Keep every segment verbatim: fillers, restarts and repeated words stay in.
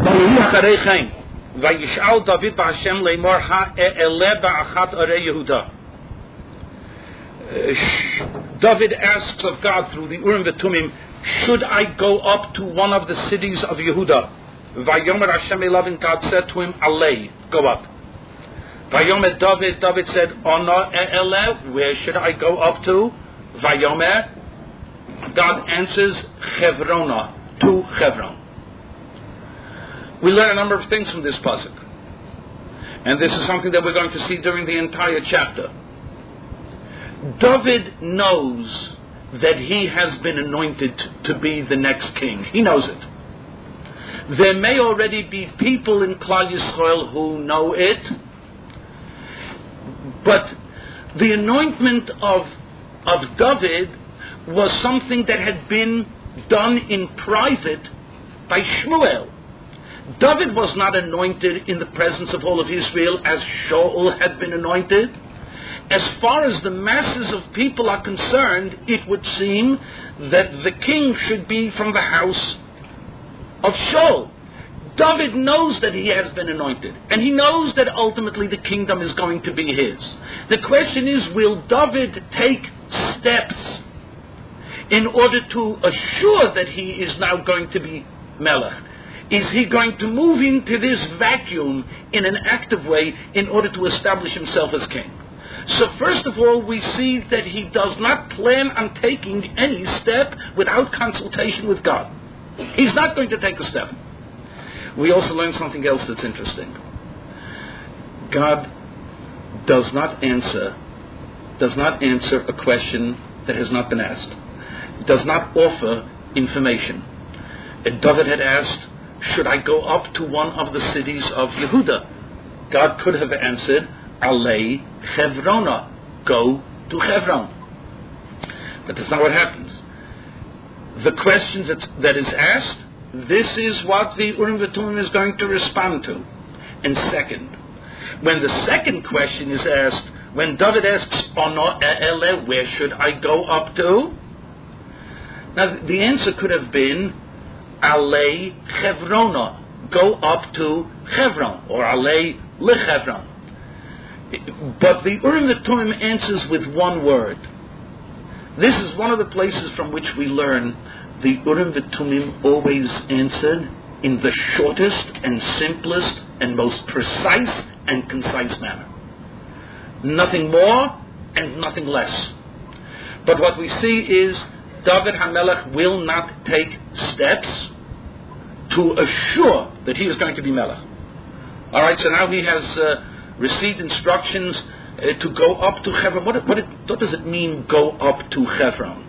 Vayishal David ba'Hashem leimor ha'e'eleh ba'achat arei Yehuda. David asks of God through the Urim v'Tumim, should I go up to one of the cities of Yehuda? Vayomer Hashem elav, and God said to him, Alei, go up. Vayomer David, David said, Ona e'eleh, where should I go up to? Vayomer, God answers, Chevrona, to Chevron. We learn a number of things from this pasuk, and this is something that we're going to see during the entire chapter. David knows that he has been anointed to be the next king. He knows it. There may already be people in Klal Yisrael who know it, but the anointment of of David was something that had been done in private by Shmuel. David was not anointed in the presence of all of Israel as Shaul had been anointed. As far as the masses of people are concerned, it would seem that the king should be from the house of Shaul. David knows that he has been anointed, and he knows that ultimately the kingdom is going to be his. The question is, will David take steps in order to assure that he is now going to be Melech? Is he going to move into this vacuum in an active way in order to establish himself as king? So first of all, we see that he does not plan on taking any step without consultation with God. He's not going to take a step. We also learn something else that's interesting. God does not answer, does not answer a question that has not been asked. Does not offer information. David had asked, should I go up to one of the cities of Yehuda? God could have answered, Alei Chevrona, go to Chevron. But that's not what happens. The questions that, that is asked, this is what the Urim v'Tumim is going to respond to. And second, when the second question is asked, when David asks, Ono e'eleh, where should I go up to? Now the answer could have been, Alei Chevrona, go up to Chevron, or Alei LeChevron. But the Urim v'Tumim answers with one word. This is one of the places from which we learn the Urim v'Tumim always answered in the shortest and simplest and most precise and concise manner. Nothing more and nothing less. But what we see is David HaMelech will not take steps to assure that he is going to be Melech. All right, so now he has uh, received instructions uh, to go up to Hebron. What, what, it, what does it mean, go up to Hebron?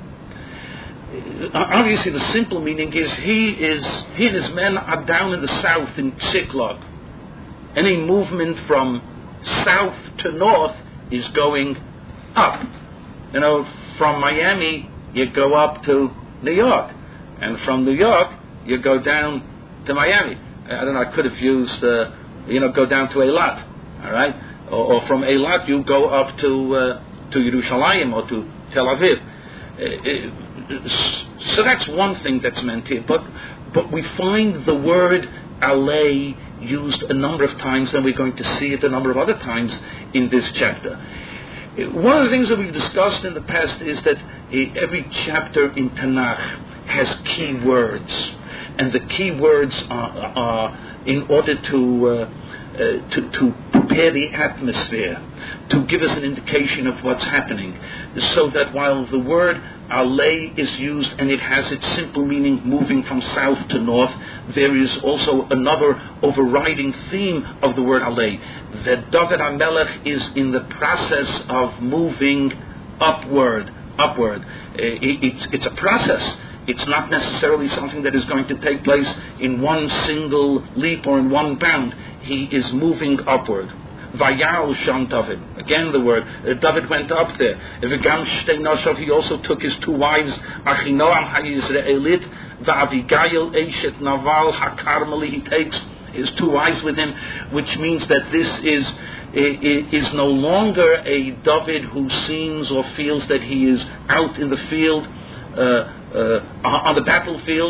Uh, obviously, the simple meaning is he is he and his men are down in the south in Ziklag. Any movement from south to north is going up. You know, from Miami you go up to New York, and from New York you go down to Miami. I don't know. I could have used, uh, you know, go down to Eilat, all right, or, or from Eilat you go up to uh, to Yerushalayim or to Tel Aviv. Uh, so that's one thing that's meant here. But but we find the word Alei used a number of times, and we're going to see it a number of other times in this chapter. One of the things that we've discussed in the past is that every chapter in Tanakh has key words. And the key words are, are in order to, uh, uh, to to prepare the atmosphere, to give us an indication of what's happening, so that while the word Alei is used and it has its simple meaning, moving from south to north, there is also another overriding theme of the word Alei, that David HaMelech is in the process of moving upward, upward. Uh, it, it's, it's a process. It's not necessarily something that is going to take place in one single leap or in one bound. He is moving upward. Vayal Sham David. Again the word. Uh, David went up there. V'gam shtei noshav. He also took his two wives, Achinoam HaYisraelit, V'Abigail Eshet Naval HaKarmeli. He takes his two wives with him, which means that this is is no longer a David who seems or feels that he is out in the field, uh, uh, on the battlefield.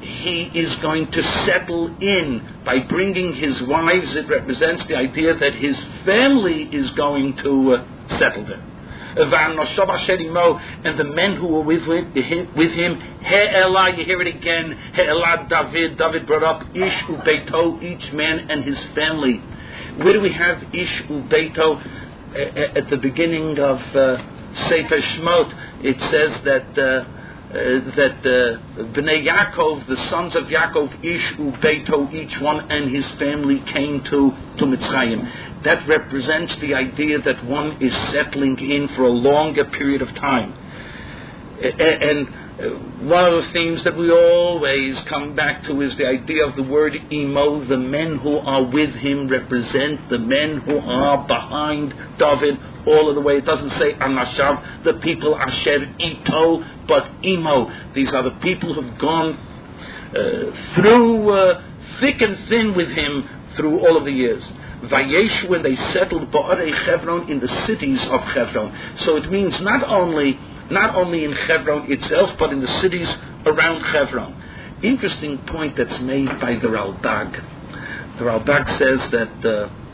he is going to settle in by bringing his wives. It represents the idea that his family is going to uh, settle there. And the men who were with, with him, He'elah, you hear it again, He'elah David, David brought up Ish Ubeito, each man and his family. Where do we have Ish Ubeito? At the beginning of uh, Sefer Shemot, it says that uh, Uh, that uh, Bnei Yaakov, the sons of Yaakov, Ish Ubeito, each one and his family came to, to Mitzrayim. That represents the idea that one is settling in for a longer period of time. A- and uh, one of the themes that we always come back to is the idea of the word Imo. The men who are with him represent the men who are behind David all of the way. It doesn't say Anashav, the people Asher Ito, but Imo. These are the people who have gone uh, through uh, thick and thin with him through all of the years. Vayesh, when they settled Ba'arei Chevron, in the cities of Chevron. So it means not only not only in Chevron itself, but in the cities around Chevron. Interesting point that's made by the Ralbag. The Ralbag says that uh,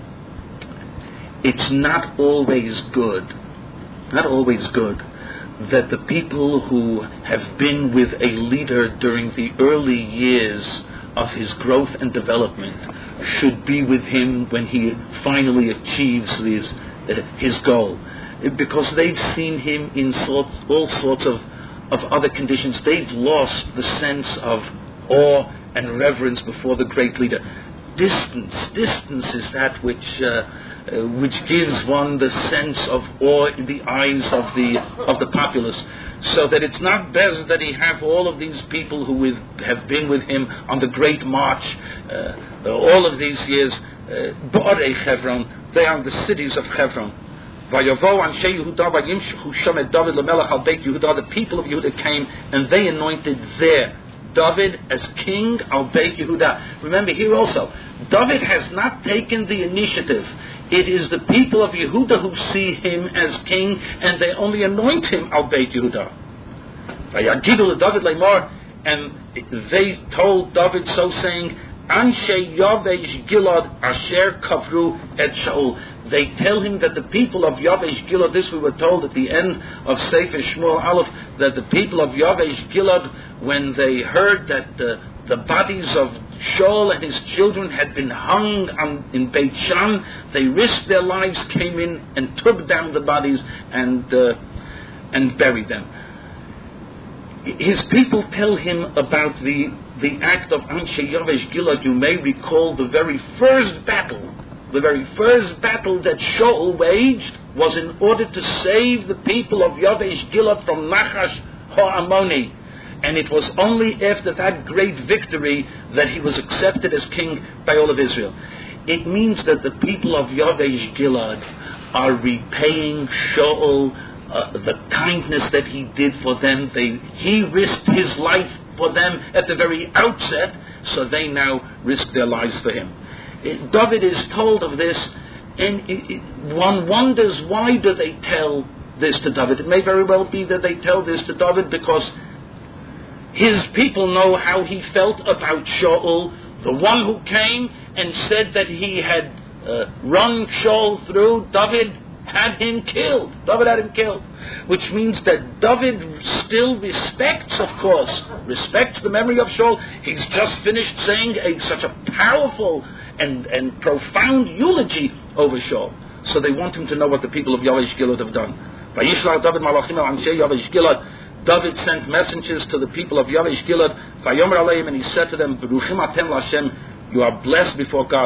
it's not always good, not always good, that the people who have been with a leader during the early years of his growth and development should be with him when he finally achieves his, uh, his goal. Because they've seen him in sorts, all sorts of, of other conditions. They've lost the sense of awe and reverence before the great leader. Distance, distance is that which uh, uh, which gives one the sense of awe in the eyes of the of the populace. So that it's not best that he have all of these people who with, have been with him on the great march uh, all of these years. Ba'arei Chevron, they are the cities of Chevron. The people of Yehuda came and they anointed there David as king al Beit Yehuda. Remember here also, David has not taken the initiative. It is the people of Yehuda who see him as king, and they only anoint him al Beit Yehuda. And they told David so saying, Anshe Yavesh Gilad Asher Kavru et Shaul. They tell him that the people of Yavesh Gilad, this we were told at the end of Sefer Shmuel Aleph, that the people of Yavesh Gilad, when they heard that uh, the bodies of Shaul and his children had been hung on, in Beit Shan, they risked their lives, came in and took down the bodies and uh, and buried them. His people tell him about the the act of Anshe Yavesh Gilad. You may recall the very first battle. The very first battle that Shaul waged was in order to save the people of Yavesh Gilad from Nachash HaAmoni. And it was only after that great victory that he was accepted as king by all of Israel. It means that the people of Yavesh Gilad are repaying Shaul uh, the kindness that he did for them. They, he risked his life for them at the very outset, so they now risk their lives for him. David is told of this, and it, it, one wonders, why do they tell this to David? It may very well be that they tell this to David because his people know how he felt about Shaul, the one who came and said that he had uh, run Shaul through. David had him killed. David had him killed. Which means that David still respects, of course, respects the memory of Shaul. He's just finished saying a, such a powerful and, and profound eulogy over Shaul. So they want him to know what the people of Yavesh Gilad have done. David sent messengers to the people of Yavesh Gilad, and he said to them, you are blessed before God.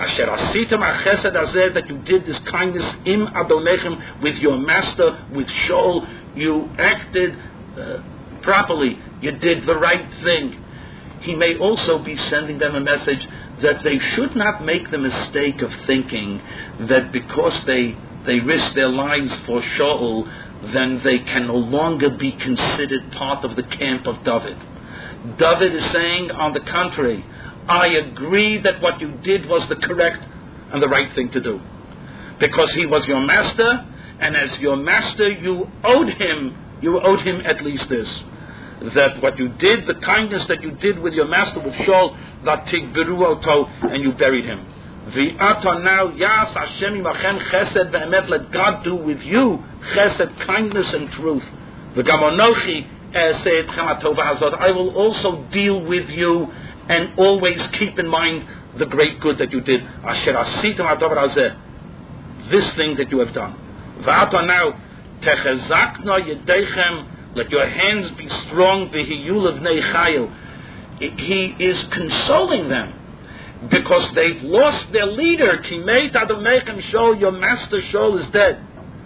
That you did this kindness im Adonechem with your master, with Shaul. You acted uh, properly. You did the right thing. He may also be sending them a message that they should not make the mistake of thinking that because they, they risk their lives for Shaul, then they can no longer be considered part of the camp of David. David is saying, on the contrary, I agree that what you did was the correct and the right thing to do. Because he was your master, and as your master you owed him, you owed him at least this. that what you did, the kindness that you did with your master, with Shaul, that tigberu oto, and you buried him. V'ata now, yas Hashem imachem chesed ve'emet, let God do with you chesed, kindness and truth. V'gam anochi e'aseh etchem hatova hazot, I will also deal with you and always keep in mind the great good that you did. Asher asitem hadavar hazeh, this thing that you have done. V'ata now, techezakna yedeichem, let your hands be strong. V'hiyu levnei chayil. He is consoling them because they've lost their leader. Kimeit adonechem Shaul, your master Shaul is dead.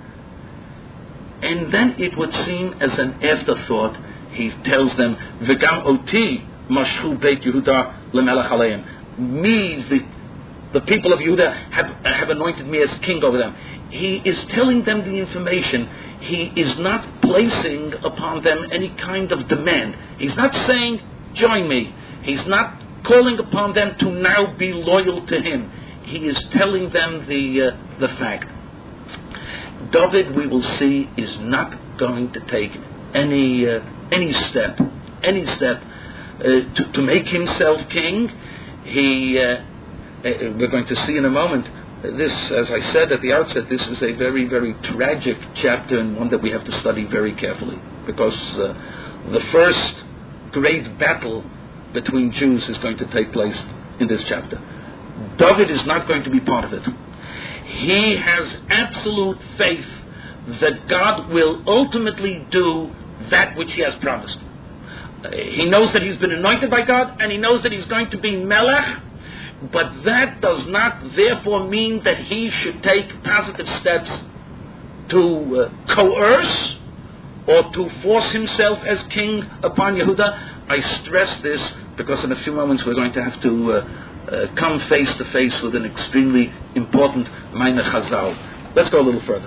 And then it would seem as an afterthought, he tells them, V'gam oti mashchu beit Yehuda lemelech aleim. Me, the, the people of Yehuda, have, have anointed me as king over them. He is telling them the information. He is not placing upon them any kind of demand. He's not saying, join me. He's not calling upon them to now be loyal to him. He is telling them the uh, the fact. David, we will see, is not going to take any uh, any step, any step uh, to, to make himself king. He, uh, uh, we're going to see in a moment. This, as I said at the outset, this is a very, very tragic chapter and one that we have to study very carefully, because uh, the first great battle between Jews is going to take place in this chapter. David is not going to be part of it. He has absolute faith that God will ultimately do that which he has promised. Uh, he knows that he's been anointed by God, and he knows that he's going to be Melech. But that does not therefore mean that he should take positive steps to uh, coerce or to force himself as king upon Yehuda. I stress this because in a few moments we're going to have to uh, uh, come face to face with an extremely important Maimon Chazal. Let's go a little further.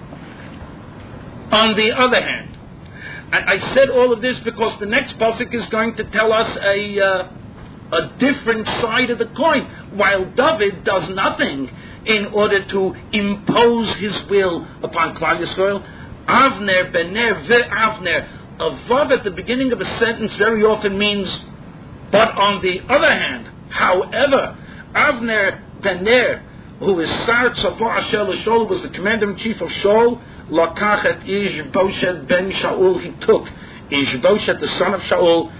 On the other hand, I, I said all of this because the next pasuk is going to tell us a... Uh, a different side of the coin. While David does nothing in order to impose his will upon Klal Yisrael, Avner, Bener, Ve'avner, a vav at the beginning of a sentence very often means, but on the other hand, however, Avner, Bener, who is Sar Tzavor Asher Shaul, was the commander-in-chief of Shaul, Lakach et Ishboshet ben Shaul, he took Ishboshet, the son of Shaul,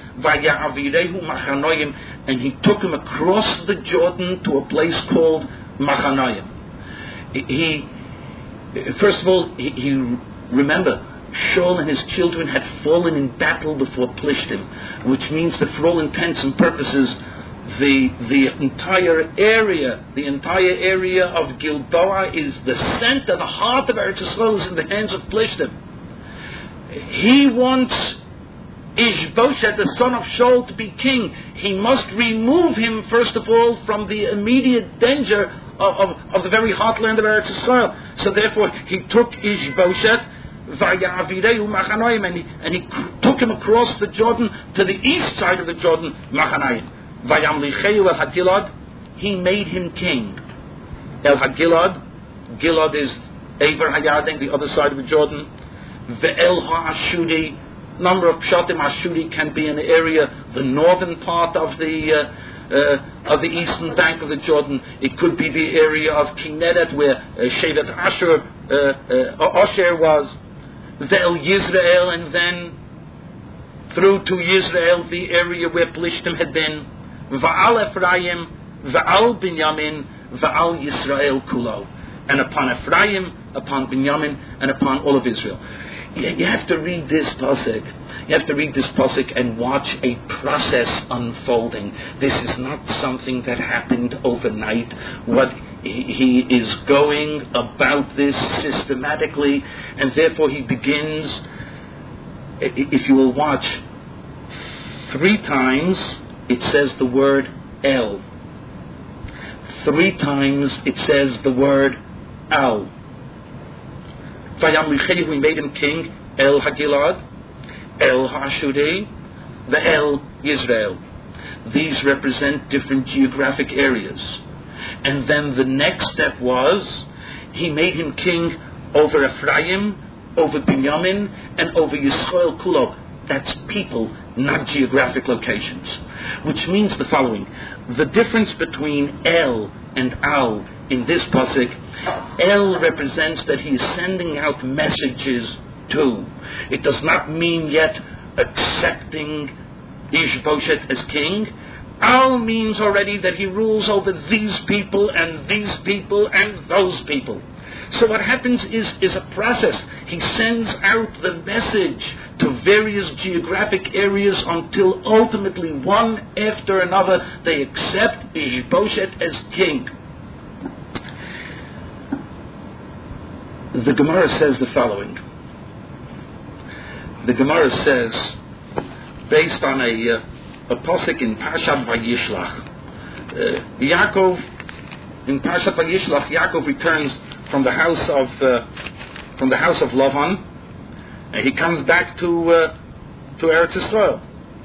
and he took him across the Jordan to a place called Machanayim. He, first of all, he, he remember, Shaul and his children had fallen in battle before Plishtim, which means that for all intents and purposes, the the entire area, the entire area of Gilboa is the center, the heart of Eretz Yisrael is in the hands of Plishtim. He wants Ishboshet, the son of Shaul, to be king. He must remove him, first of all, from the immediate danger of, of, of the very heartland of Eretz Yisrael. So therefore, he took Ishboshet, and he, and he took him across the Jordan to the east side of the Jordan, Machanayim. He made him king. El HaGilad, Gilad is Ever Hayadin, the other side of the Jordan. Ve'el HaAshuri, number of Pshatim Ashuri can be an area, the northern part of the uh, uh, of the eastern bank of the Jordan. It could be the area of Kinneret where uh, Shevet Asher, uh, uh, Asher was. Ve'el Yisrael, and then through to Yisrael, the area where Plishtim had been. Va'al Ephraim, Va'al Binyamin, Va'al Yisrael Kulo. And upon Ephraim, upon Binyamin, and upon all of Israel. You have to read this pasuk. You have to read this pasuk and watch a process unfolding. This is not something that happened overnight. What he is going about this systematically, and therefore he begins. If you will watch, three times it says the word El. Three times it says the word Al. We made him king, El HaGilad, El HaShuri, the El Yisrael. These represent different geographic areas. And then the next step was, he made him king over Ephraim, over Binyamin, and over Yisrael Kulo. That's people, not geographic locations. Which means the following. The difference between El and Al in this pasuk, El represents that he is sending out messages to. It does not mean yet accepting Ishbosheth as king. Al means already that he rules over these people and these people and those people. So what happens is, is a process. He sends out the message to various geographic areas until ultimately one after another they accept Ishbosheth as king. The Gemara says the following. The Gemara says, based on a, uh, a pasuk in Parshat Vayishlach, uh, Yaakov, in Parshat Vayishlach, Yaakov returns from the house of uh, from the house of Lavan, and he comes back to uh, to Eretz Yisrael.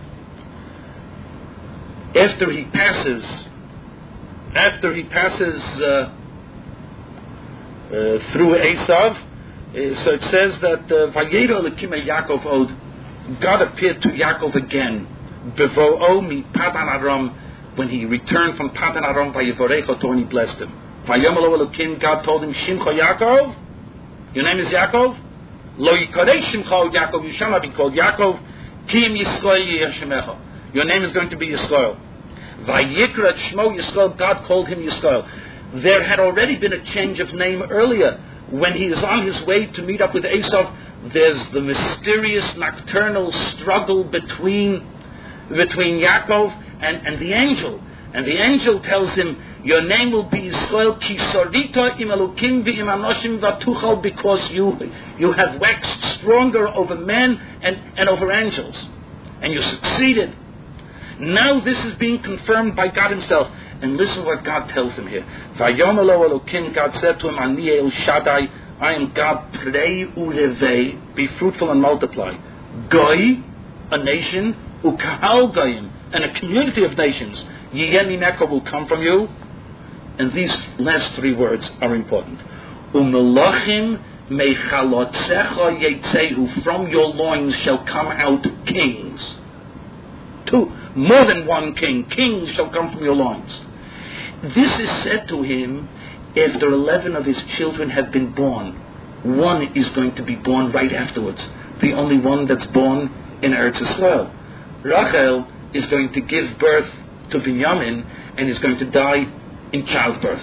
After he passes, after he passes uh, uh, through Esav, uh, so it says that Vayera Elokim Yaakov od, God appeared to Yaakov again, Bevo'o mi Padan Aram, when he returned from Padan Aram, Vayevorecho, and he blessed him. Vayomelo Elokim, God told him, Shimcha Yaakov, your name is Yaakov? Lo Yikarei Shimcha Yaakov, you shall not be called Yaakov, Kim Yisrael Yeshemecha. Your name is going to be Yisrael. Vayikra Shmo Yisrael, God called him Yisrael. There had already been a change of name earlier. When he is on his way to meet up with Esav, there's the mysterious nocturnal struggle between between Yaakov and, and the angel. And the angel tells him, your name will be Yisrael, ki sorita im elukim v'im anoshim v'tuchal, because you you have waxed stronger over men and, and over angels. And you succeeded. Now this is being confirmed by God himself. And listen what God tells him here. Vayomelo Elokim, God said to him, Ani El Shaddai, I am God, prei urevei, be fruitful and multiply. Goy, a nation, ukahal goyim, and a community of nations. Yiyeni Neko will come from you. And these last three words are important. Umelachim mechalotzecha yetzehu, from your loins shall come out kings. Two, more than one king. Kings shall come from your loins. This is said to him after eleven of his children have been born. One is going to be born right afterwards. The only one that's born in Eretz Yisrael. Rachel is going to give birth to Binyamin and is going to die in childbirth.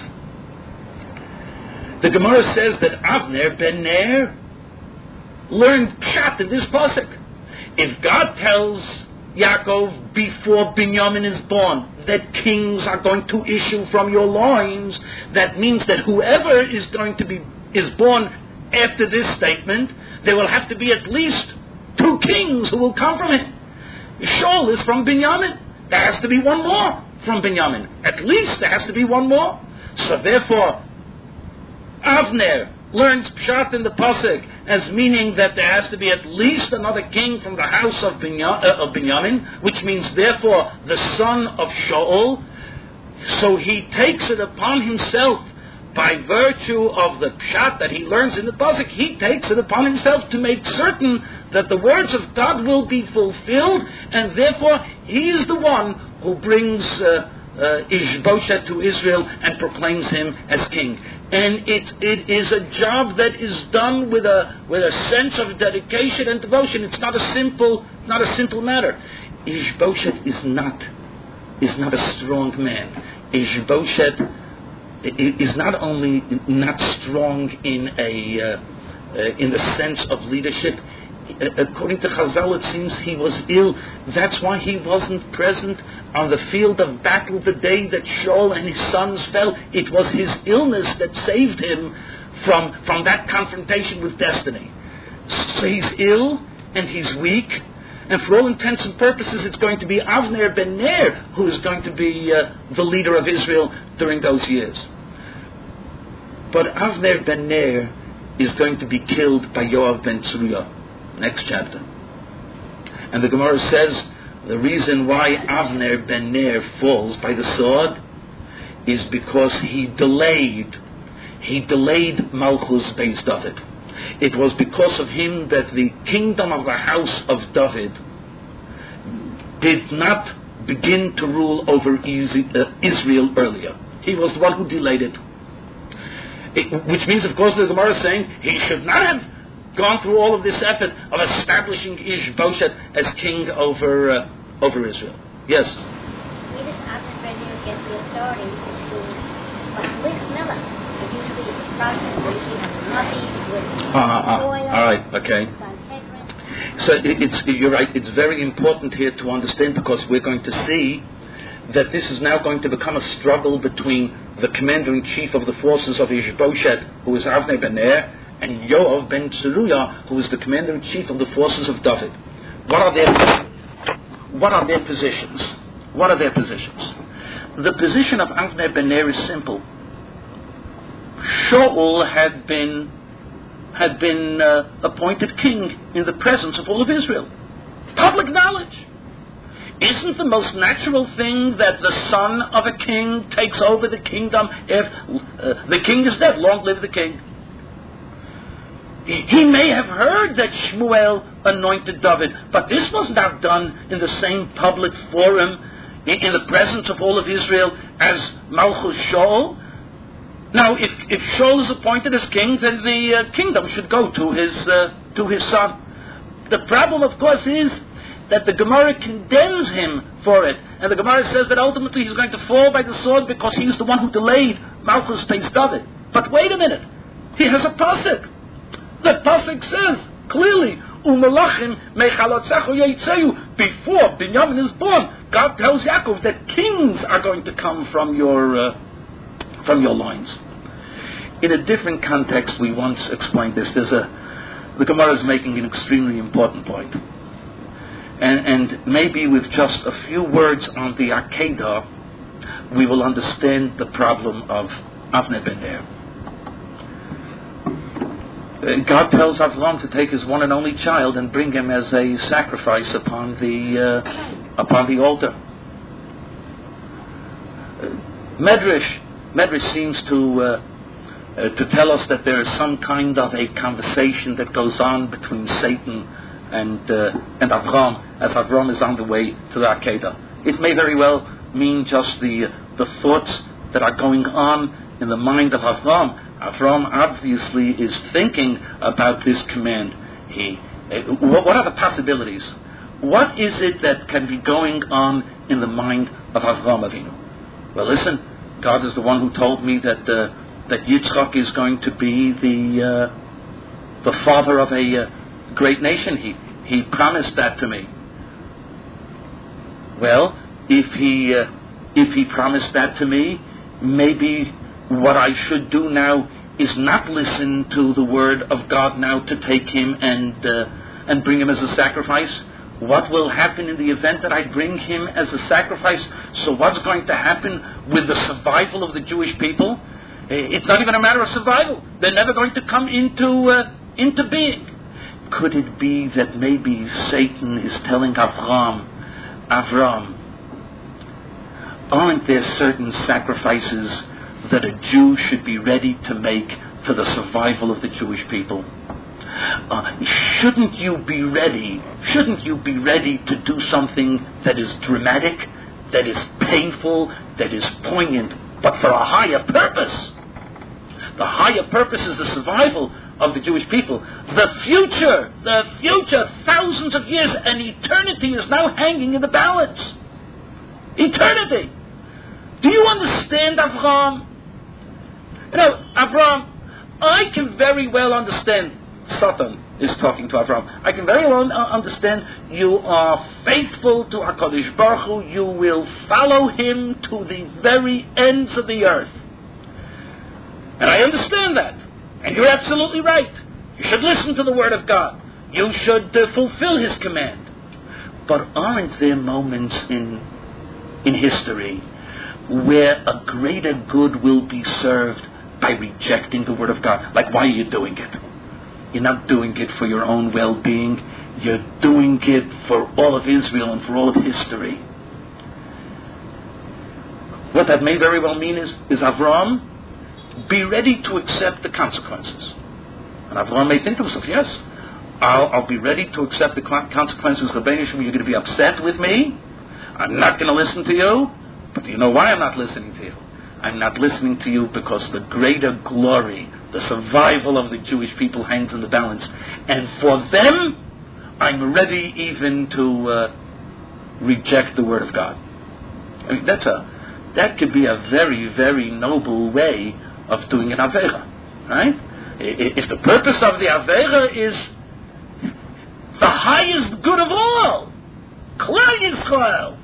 The Gemara says that Avner ben Ner learned pshat in this pasuk. If God tells Yaakov before Binyamin is born that kings are going to issue from your loins, that means that whoever is going to be is born after this statement, there will have to be at least two kings who will come from it. Shaul is from Binyamin. There has to be one more from Binyamin. At least there has to be one more. So therefore, Avner learns pshat in the pasuk as meaning that there has to be at least another king from the house of, Binya, uh, of Binyamin, which means therefore the son of Shaul. So he takes it upon himself, by virtue of the pshat that he learns in the pasuk, he takes it upon himself to make certain that the words of God will be fulfilled, and therefore he is the one who brings uh, uh, Ishbosheth to Israel and proclaims him as king. And it it is a job that is done with a with a sense of dedication and devotion. It's not a simple not a simple matter. Ishbosheth is not is not a strong man. Ishbosheth is not only not strong in a uh, uh, in the sense of leadership. According to Chazal, it seems he was ill. That's why he wasn't present on the field of battle the day that Shaul and his sons fell. It was his illness that saved him from, from that confrontation with destiny. So he's ill and he's weak. And for all intents and purposes, it's going to be Avner ben Ner who is going to be uh, the leader of Israel during those years. But Avner ben Ner is going to be killed by Yoav ben Tzruya. Next chapter. And the Gemara says the reason why Avner ben Ner falls by the sword is because he delayed. He delayed Malchus Beis David. It was because of him that the kingdom of the house of David did not begin to rule over Israel earlier. He was the one who delayed it. it which means, of course, the Gemara is saying he should not have gone through all of this effort of establishing Ishbosheth as king over uh, over Israel. Yes? Where does Avner get the authority to afflict Miller? But usually it's a process where you have a muddy with uh, uh, soil. All right, okay. So it, it's, you're right, it's very important here to understand, because we're going to see that this is now going to become a struggle between the commander-in-chief of the forces of Ishbosheth, who is Avner ben Ner, and Yoav ben Tzeruya, who is the commander-in-chief of the forces of David. What are their what are their positions? What are their positions? The position of Avner ben Ner is simple. Shaul had been had been uh, appointed king in the presence of all of Israel. Public knowledge. Isn't the most natural thing that the son of a king takes over the kingdom if uh, the king is dead? Long live the king. He, he may have heard that Shmuel anointed David, but this was not done in the same public forum, in, in the presence of all of Israel, as Malchus Shaul. Now, if, if Shaul is appointed as king, then the uh, kingdom should go to his uh, to his son. The problem, of course, is that the Gemara condemns him for it. And the Gemara says that ultimately he's going to fall by the sword because he's the one who delayed Malchus against David. But wait a minute. He has a pasuk. The pasuk says clearly, Umalachim mechalotzechu yeitzeu. Before Binyamin is born, God tells Yaakov that kings are going to come from your uh, from your loins. In a different context, we once explained this. There's a the Gemara is making an extremely important point. And, and maybe with just a few words on the Akedah, we will understand the problem of Avner ben Ner. Uh, God tells Avram to take his one and only child and bring him as a sacrifice upon the uh, upon the altar. Uh, Medrash, Medrash seems to uh, uh, to tell us that there is some kind of a conversation that goes on between Satan and uh, and Avram, as Avram is on the way to the Akedah. It may very well mean just the the thoughts that are going on in the mind of Avram. Avram obviously is thinking about this command. He, uh, what are the possibilities? What is it that can be going on in the mind of Avram Avinu? Well, listen, God is the one who told me that uh, that Yitzchak is going to be the uh, the father of a uh, great nation. He he promised that to me. Well, if he uh, if he promised that to me, maybe what I should do now is not listen to the word of God now to take him and uh, and bring him as a sacrifice. What will happen in the event that I bring him as a sacrifice? So what's going to happen with the survival of the Jewish people? It's not even a matter of survival. They're never going to come into uh, into being. Could it be that maybe Satan is telling Avram, Avram, aren't there certain sacrifices that a Jew should be ready to make for the survival of the Jewish people? Uh, shouldn't you be ready? Shouldn't you be ready to do something that is dramatic, that is painful, that is poignant, but for a higher purpose? The higher purpose is the survival of the Jewish people. The future, the future, thousands of years, and eternity is now hanging in the balance. Eternity. Do you understand, Avram? You know, Avram, I can very well understand. Satan is talking to Avram. I can very well understand you are faithful to HaKadosh Baruch Hu. You will follow him to the very ends of the earth. And I understand that. And you're absolutely right. You should listen to the word of God. You should uh, fulfill his command. But aren't there moments in in history where a greater good will be served by rejecting the word of God? Like, why are you doing it? You're not doing it for your own well-being. You're doing it for all of Israel and for all of history. What that may very well mean is, is Avram, be ready to accept the consequences. And Avram may think to himself, yes, I'll, I'll be ready to accept the consequences of Rebbeinu Shem. You're going to be upset with me. I'm not going to listen to you, but do you know why I'm not listening to you? I'm not listening to you because the greater glory, the survival of the Jewish people hangs in the balance. And for them, I'm ready even to uh, reject the Word of God. I mean, that's a, that could be a very, very noble way of doing an Aveira, right? If the purpose of the Aveira is the highest good of all, Klal Yisrael,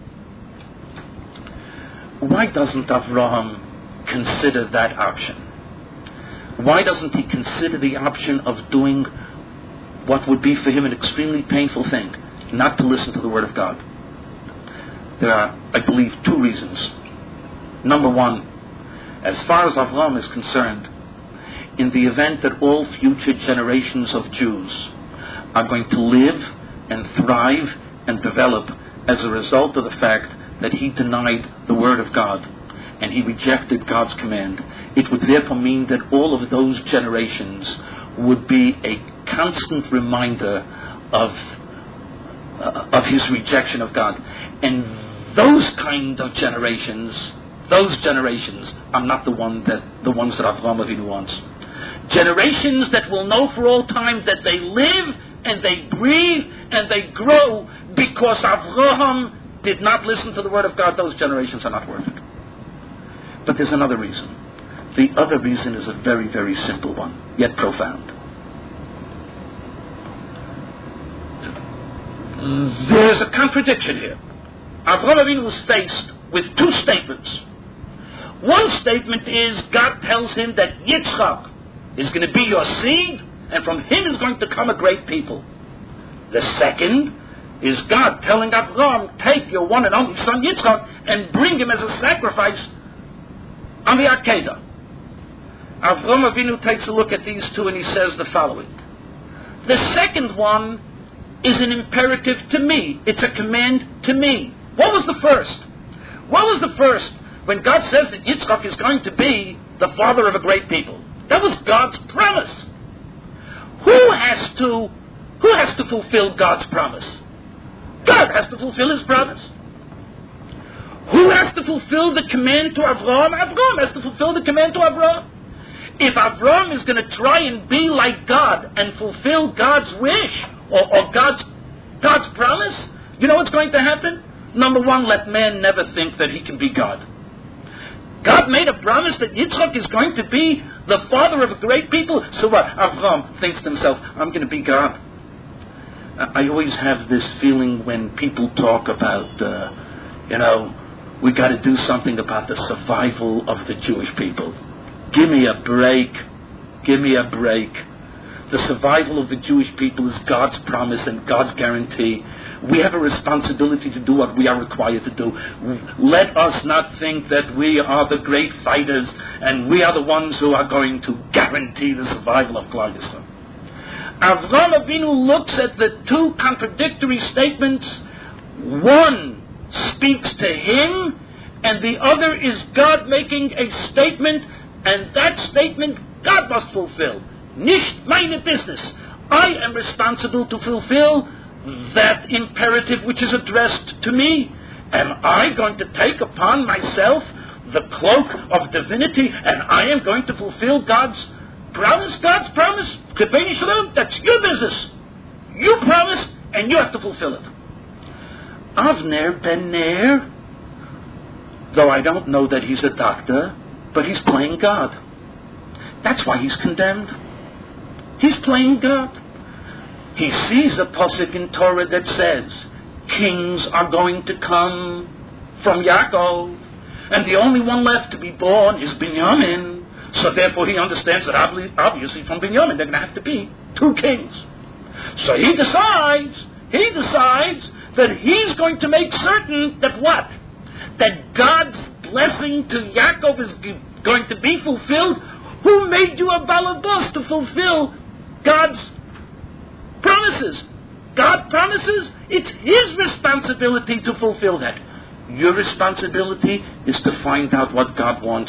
why doesn't Avraham consider that option? Why doesn't he consider the option of doing what would be for him an extremely painful thing, not to listen to the Word of God? There are, I believe, two reasons. Number one, as far as Avraham is concerned, in the event that all future generations of Jews are going to live and thrive and develop as a result of the fact that he denied the Word of God and he rejected God's command, it would therefore mean that all of those generations would be a constant reminder of uh, of his rejection of God. And those kind of generations, those generations are not the one that the ones that Avraham Avinu wants. Generations that will know for all time that they live and they breathe and they grow because Avraham did not listen to the Word of God. Those generations are not worth it. But there's another reason. The other reason is a very, very simple one, yet profound. There's a contradiction here. Avraham Avinu was faced with two statements. One statement is God tells him that Yitzchak is going to be your seed, and from him is going to come a great people. The second is God telling Avraham, take your one and only son Yitzchak and bring him as a sacrifice on the Akedah. Avraham Avinu takes a look at these two and he says the following. The second one is an imperative to me. It's a command to me. What was the first? What was the first? When God says that Yitzchak is going to be the father of a great people. That was God's promise. Who has to, who has to fulfill God's promise? God has to fulfill His promise. Who has to fulfill the command to Avraham? Avraham has to fulfill the command to Avraham. If Avraham is going to try and be like God and fulfill God's wish or, or God's, God's promise, you know what's going to happen? Number one, let man never think that he can be God. God made a promise that Yitzchak is going to be the father of a great people. So what? Avraham thinks to himself, I'm going to be God. I always have this feeling when people talk about, uh, you know, we got to do something about the survival of the Jewish people. Give me a break. Give me a break. The survival of the Jewish people is God's promise and God's guarantee. We have a responsibility to do what we are required to do. Let us not think that we are the great fighters and we are the ones who are going to guarantee the survival of Klal Yisrael. Avraham Avinu looks at the two contradictory statements. One speaks to him, and the other is God making a statement, and that statement God must fulfill. Nicht meine business. I am responsible to fulfill that imperative which is addressed to me. Am I going to take upon myself the cloak of divinity, and I am going to fulfill God's promise? God's promise? That's your business. You promised, and you have to fulfill it. Avner ben Ner, though I don't know that he's a doctor, but he's playing God. That's why he's condemned. He's playing God. He sees a pasuk in Torah that says, kings are going to come from Yaakov, and the only one left to be born is Binyamin. So therefore he understands that obviously from Binyamin they're going to have to be two kings. So he decides, he decides that he's going to make certain that what? That God's blessing to Yaakov is going to be fulfilled. Who made you a balabas to fulfill God's promises? God promises, it's His responsibility to fulfill that. Your responsibility is to find out what God wants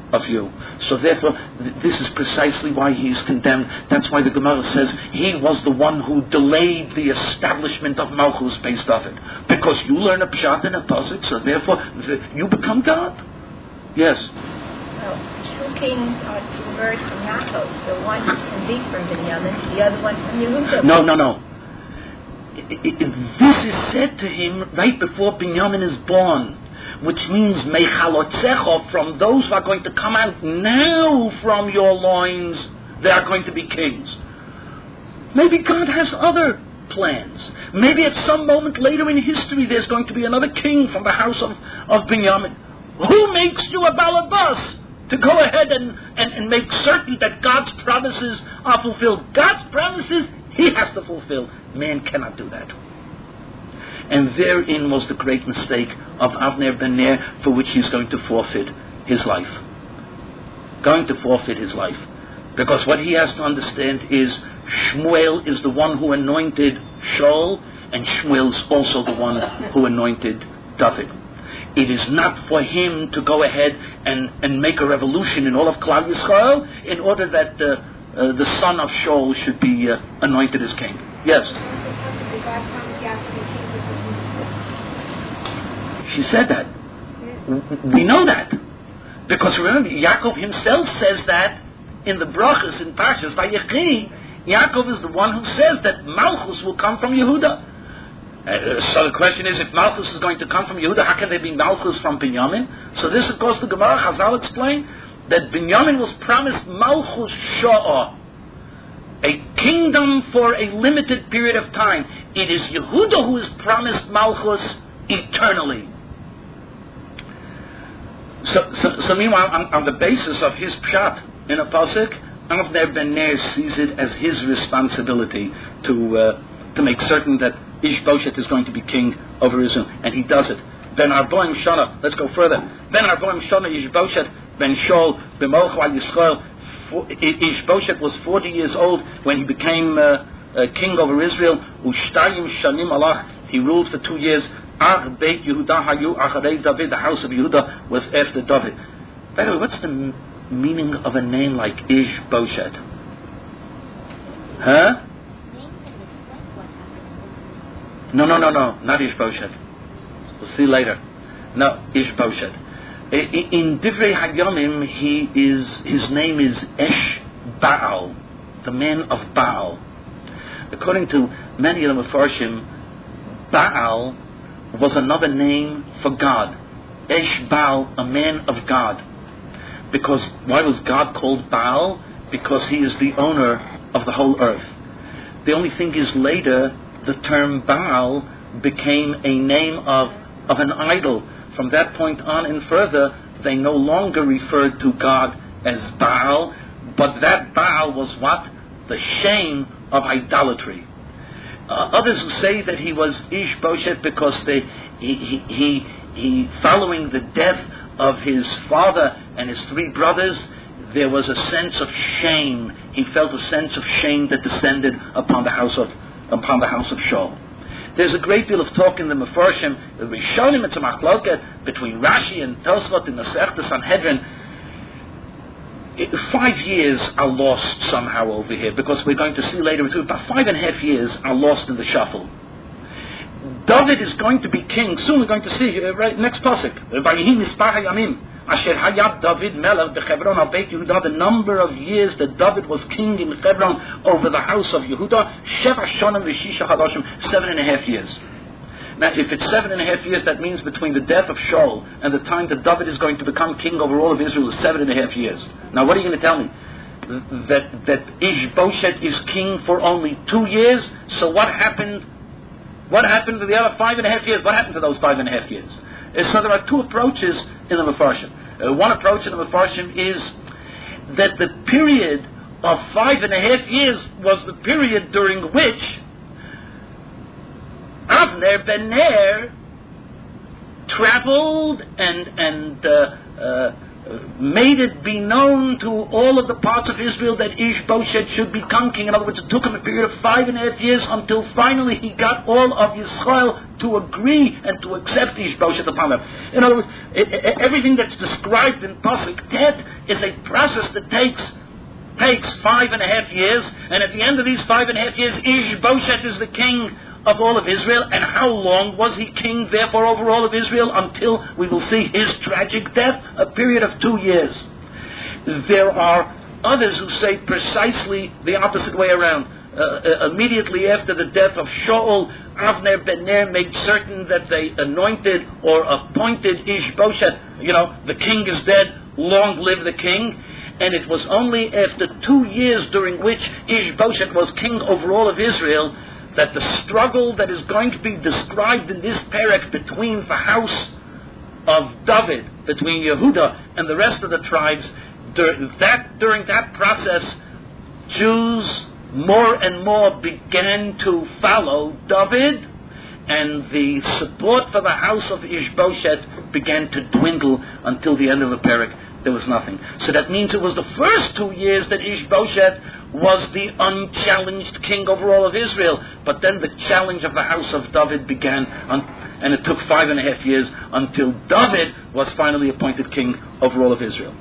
of you. So therefore, th- this is precisely why he's condemned. That's why the Gemara says he was the one who delayed the establishment of Malchus based off it. Because you learn a pshat and a pasuk, so therefore th- you become God. Yes? Well, two kings are two birds from Yaakov. The one can be from Binyamin, the other one from Yehuda. No, no, no. I- I- this is said to him right before Binyamin is born, which means Mechalotzecha, from those who are going to come out now from your loins, they are going to be kings. Maybe God has other plans. Maybe at some moment later in history there's going to be another king from the house of, of Binyamin. Who makes you a balabas to go ahead and, and, and make certain that God's promises are fulfilled? God's promises he has to fulfill. Man cannot do that. And therein was the great mistake of Avner ben Ner, for which he's going to forfeit his life. Going to forfeit his life. Because what he has to understand is Shmuel is the one who anointed Shaul, and Shmuel's also the one who anointed David. It is not for him to go ahead and, and make a revolution in all of Klal Yisrael in order that uh, uh, the son of Shaul should be uh, anointed as king. Yes? She said that. We know that. Because remember, Yaakov himself says that in the brachas in Parshas Vayechi. Yaakov is the one who says that Malchus will come from Yehuda. Uh, so the question is, if Malchus is going to come from Yehuda, how can there be Malchus from Binyamin? So this, of course, the Gemara Chazal explained that Binyamin was promised Malchus Sha'ah, a kingdom for a limited period of time. It is Yehuda who is promised Malchus eternally. So, so, so meanwhile, on, on the basis of his pshat in a pasuk, Avner ben Ner sees it as his responsibility to uh, to make certain that Ishbosheth is going to be king over Israel, and he does it. Ben Arboim Shana, let's go further. Ben Arboim Shana Ishbosheth ben Shaul b'Molech al Yisrael. Ishbosheth was forty years old when he became uh, uh, king over Israel. Ushtayim shanim alach, he ruled for two years. Ach Beit Yehuda hayu acharei David, the house of Yehuda was after David. By the way, what's the m- meaning of a name like Ishbosheth? Huh? No, no, no, no, not Ishbosheth. We'll see later. No, Ishbosheth. In Divrei Hayomim, he is his name is Esh Baal, the man of Baal. According to many of the Mefarshim, Baal was another name for God. Esh Baal, a man of God. Because why was God called Baal? Because he is the owner of the whole earth. The only thing is later the term Baal became a name of, of an idol. From that point on and further, they no longer referred to God as Baal, but that Baal was what? The shame of idolatry. Uh, others who say that he was Ishbosheth because they, he, he, he, he, following the death of his father and his three brothers, there was a sense of shame. He felt a sense of shame that descended upon the house of upon the house of Shaul. There's a great deal of talk in the Mefarshim, the Rishonim, it's a machloket between Rashi and Tosfot in the Masechta Sanhedrin. It, five years are lost somehow over here, because we're going to see later, about five and a half years are lost in the shuffle. David is going to be king. Soon we're going to see, uh, right, next pasuk. Vayihi mispar hayamim asher hayat David melech bechebron al beit Yehuda. The number of years that David was king in Hebron over the house of Yehuda, sheva shonim v'shisha chadashim, seven and a half years. Now, if it's seven and a half years, that means between the death of Shaul and the time that David is going to become king over all of Israel is seven and a half years. Now, what are you going to tell me? That that Ishbosheth is king for only two years? So what happened? What happened to the other five and a half years? What happened to those five and a half years? So there are two approaches in the Mefarshim. Uh, one approach in the Mefarshim is that the period of five and a half years was the period during which Avner ben Ner traveled and and uh, uh, made it be known to all of the parts of Israel that Ishbosheth should become king. In other words, it took him a period of five and a half years until finally he got all of Yisrael to agree and to accept Ishbosheth upon him. In other words, it, it, everything that's described in Pasuk Tet is a process that takes takes five and a half years, and at the end of these five and a half years, Ishbosheth is the king of all of Israel. And how long was he king, therefore, over all of Israel? Until we will see his tragic death, a period of two years. There are others who say precisely the opposite way around. Uh, uh, immediately after the death of Shaul, Avner ben Ner made certain that they anointed or appointed Ishbosheth. You know, the king is dead, long live the king. And it was only after two years during which Ishbosheth was king over all of Israel that the struggle that is going to be described in this parak between the house of David, between Yehuda and the rest of the tribes, dur- that during that process, Jews more and more began to follow David, and the support for the house of Ishbosheth began to dwindle until the end of the parak. There was nothing. So that means it was the first two years that Ishbosheth was the unchallenged king over all of Israel. But then the challenge of the house of David began, on, and it took five and a half years until David was finally appointed king over all of Israel.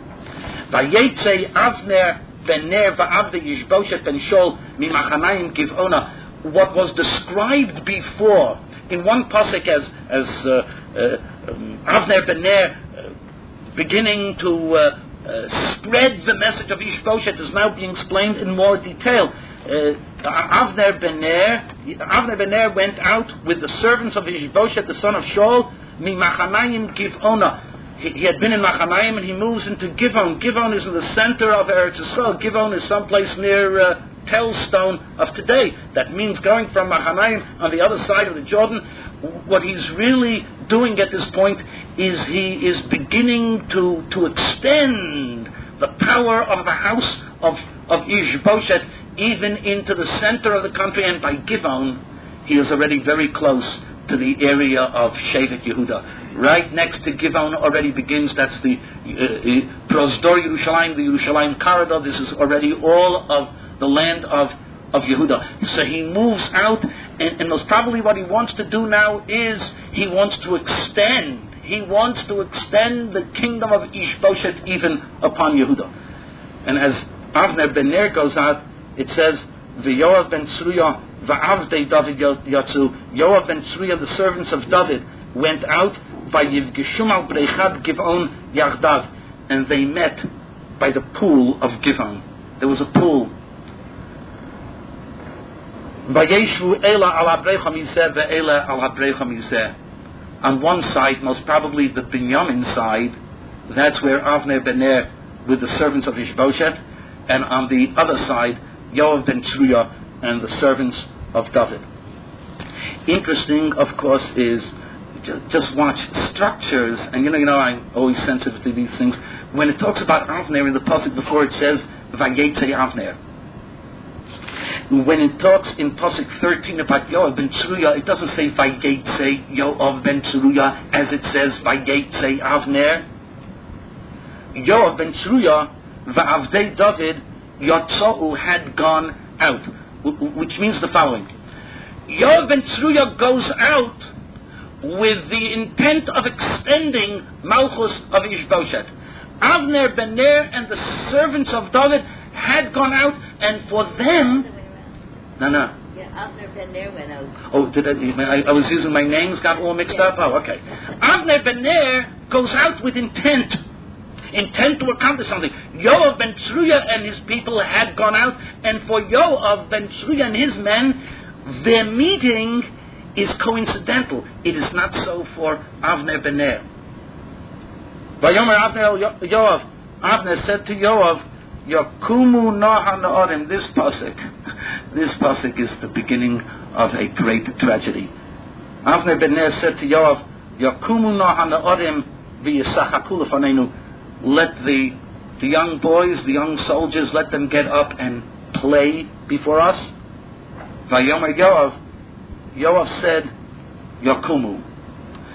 Vayetze Avner ben Ner va'avde Ishbosheth ben Shaul mimachanayim Giv'ona. What was described before in one pasuk as as uh, uh, um, Avner ben Ner beginning to uh, uh, spread the message of Ishbosheth is now being explained in more detail. Uh, Avner ben Ner, Avner ben Ner went out with the servants of Ishbosheth, the son of Shaul, mi Machanayim Giv'ona. He, he had been in Machanayim and he moves into Givon. Givon is in the center of Eretz Yisrael. Givon is someplace near uh, Telstone of today. That means going from Machanayim on the other side of the Jordan. What he's really doing at this point is he is beginning to, to extend the power of the house of, of Ishbosheth even into the center of the country, and by Givon he is already very close to the area of Shevet Yehuda. Right next to Givon already begins, that's the Prosdor uh, uh, Yerushalayim, the Yerushalayim corridor. This is already all of the land of of Yehuda. So he moves out, and, and most probably what he wants to do now is he wants to extend, he wants to extend the kingdom of Ishbosheth even upon Yehuda. And as Avner ben Ner goes out, it says, V'Yoav ben Tzruya v'Avdei David Yatzu. Yoav ben Tzruya, the servants of David, went out by Yivgeshum al Breichad Givon Yachdav, and they met by the pool of Givon. There was a pool. Vayeshu Ela al Abreicha Mizeh ve'Ela al Abreicha Mizeh. On one side, most probably the Binyamin side, that's where Avner ben Ner with the servants of Ishbosheth, and on the other side, Yoav ben Tzruya and the servants of David. Interesting, of course, is just watch structures, and you know, you know, I'm always sensitive to these things. When it talks about Avner in the pasuk before, it says Vayetze Avner. When it talks in pasuk thirteen about Yoav ben Tzruya, it doesn't say Vayetze Yoav ben Tzruya as it says Vayetze Avner. Yoav ben Tzruya va'avdei David Yatzau had gone out, which means the following: Yoav ben Tzruya goes out with the intent of extending Malchus of Ishbosheth. Avner ben Ner and the servants of David had gone out, and for them, no, no. Yeah, Avner ben Ner went out. Oh, did I, I, I was using my names, got all mixed yeah. up? Oh, okay. Avner ben Ner goes out with intent. Intent to accomplish something. Yoav ben Tzruya and his people had gone out, and for Yoav ben Tzruya and his men, their meeting is coincidental. It is not so for Avner ben Ner. Vayomer Avner Yoav. Avner said to Yoav, Yakumu Naha Na'orim. This pasuk, this pasuk is the beginning of a great tragedy. Avner ben Ner said to Yoav, Yakumu Naha Na'orim v'yisachaku lefanenu. Let the the young boys, the young soldiers, let them get up and play before us. Vayomer Yoav. Yoav said, Yakumu.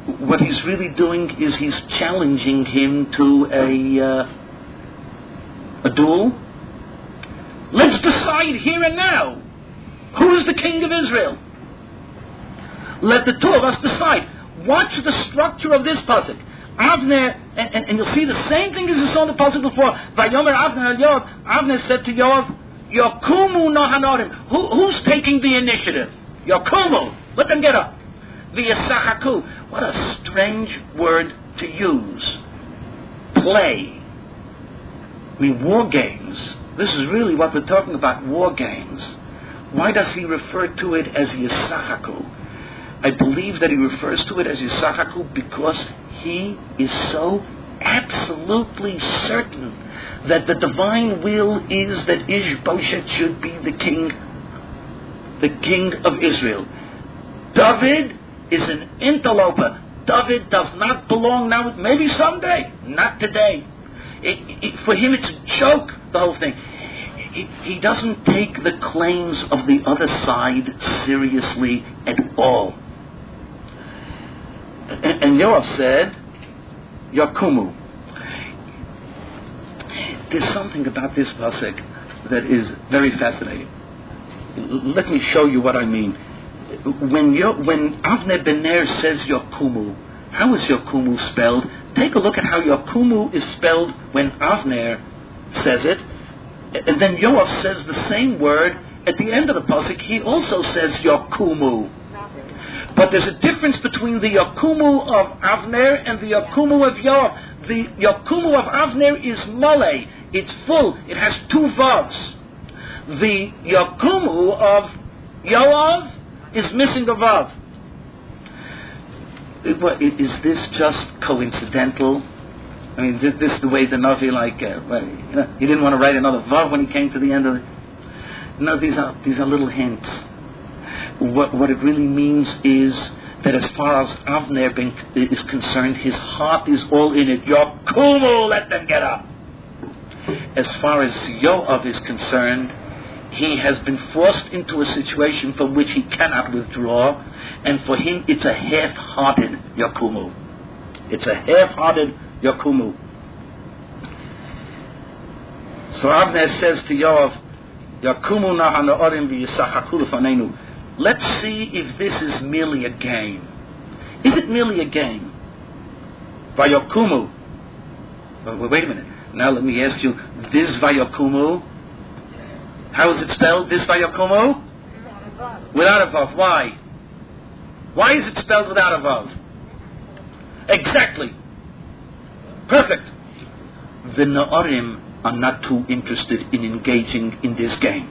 what he's really doing is he's challenging him to a uh, a duel. Let's decide here and now, who is the king of Israel? Let the two of us decide. Watch the structure of this pasuk. Avner, and, and, and you'll see the same thing as you saw in the pasuk before. Vayomer Avner al Yoav. Avner said to Yoav, Yokumu no hanorim. Who, who's taking the initiative? Yokumu. Let them get up. V'yasachaku. What a strange word to use. Play. I mean, war games. This is really what we're talking about, war games. Why does he refer to it as Yisachaku? I believe that he refers to it as Yisachaku because he is so absolutely certain that the divine will is that Ishbosheth should be the king, the king of Israel. David is an interloper. David does not belong now, maybe someday, not today. It, it, for him it's a joke, the whole thing. He, he doesn't take the claims of the other side seriously at all. And, and Yoav said, Yakumu. There's something about this pasuk that is very fascinating. Let me show you what I mean. When Yo, when Avner ben Ner says Yakumu, how is Yakumu spelled? Take a look at how Yakumu is spelled when Avner says it. And then Yoav says the same word at the end of the pasuk. He also says Yakumu. But there's a difference between the Yakumu of Avner and the Yakumu of Yoav. The Yakumu of Avner is male. It's full. It has two vavs. The Yakumu of Yoav is missing a vav. Is this just coincidental? I mean, this, this is the way the Navi, like, uh, well, you know, he didn't want to write another vav when he came to the end of it. No, these are these are little hints. What what it really means is that as far as Avner being, is concerned, his heart is all in it. Yakumu, let them get up. As far as Yoav is concerned, he has been forced into a situation from which he cannot withdraw, and for him it's a half-hearted Yakumu. It's a half-hearted Yakumu. So Avner says to Yoav, Yakumu na hanorim v'yisachaku lefanenu. Let's see if this is merely a game. Is it merely a game? Vayokumu. Well, wait a minute. Now let me ask you, this Vayokumu, how is it spelled, this Vayokumu? Without a vav. Why? Why is it spelled without a vav? Exactly. Perfect. The Na'arim are not too interested in engaging in this game.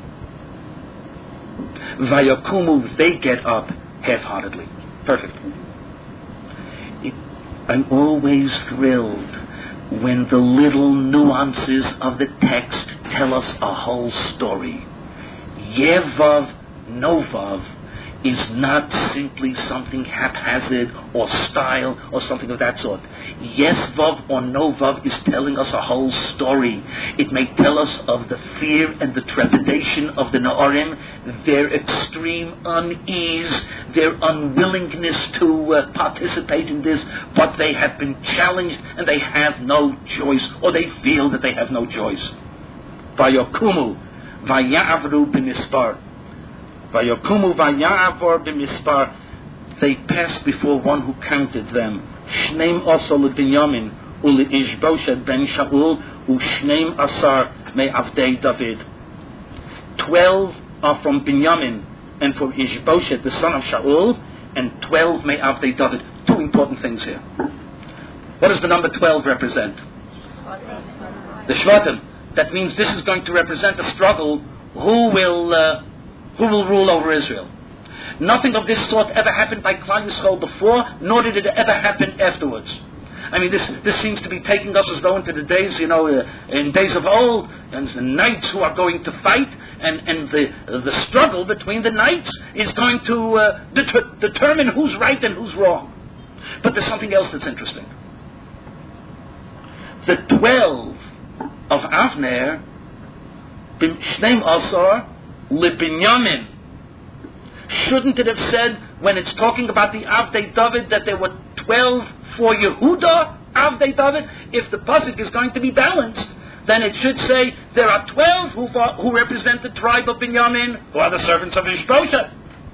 Vayakumu, they get up half-heartedly. Perfect. It, I'm always thrilled when the little nuances of the text tell us a whole story. Yevav, Novav is not simply something haphazard or style or something of that sort. Yes, Vav or no Vav is telling us a whole story. It may tell us of the fear and the trepidation of the Na'arim, their extreme unease, their unwillingness to uh, participate in this, but they have been challenged and they have no choice, or they feel that they have no choice. Vayokumu, vayavru b'mispar. Vayokumu vayavor b'mispar. They passed before one who counted them. Shneim also leBinyamin uleIshbosheth ben Shaul ushneim asar me'avdei David. Twelve are from Binyamin and from Ishbosheth, the son of Shaul, and twelve me'avdei David. Two important things here. What does the number twelve represent? The Shvatim. That means this is going to represent a struggle. Who will uh, who will rule over Israel? Nothing of this sort ever happened by Klal Yisrael before, nor did it ever happen afterwards. I mean, this this seems to be taking us as though into the days, you know, uh, in days of old, and the knights who are going to fight, and, and the uh, the struggle between the knights is going to uh, det- determine who's right and who's wrong. But there's something else that's interesting. The twelve of Avner, Shneim Asar, LeBinyamin. Shouldn't it have said, when it's talking about the Avdei David, that there were twelve for Yehuda, Avdei David. If the pasuk is going to be balanced, then it should say there are twelve who, who represent the tribe of Binyamin, who are the servants of Ishbosheth.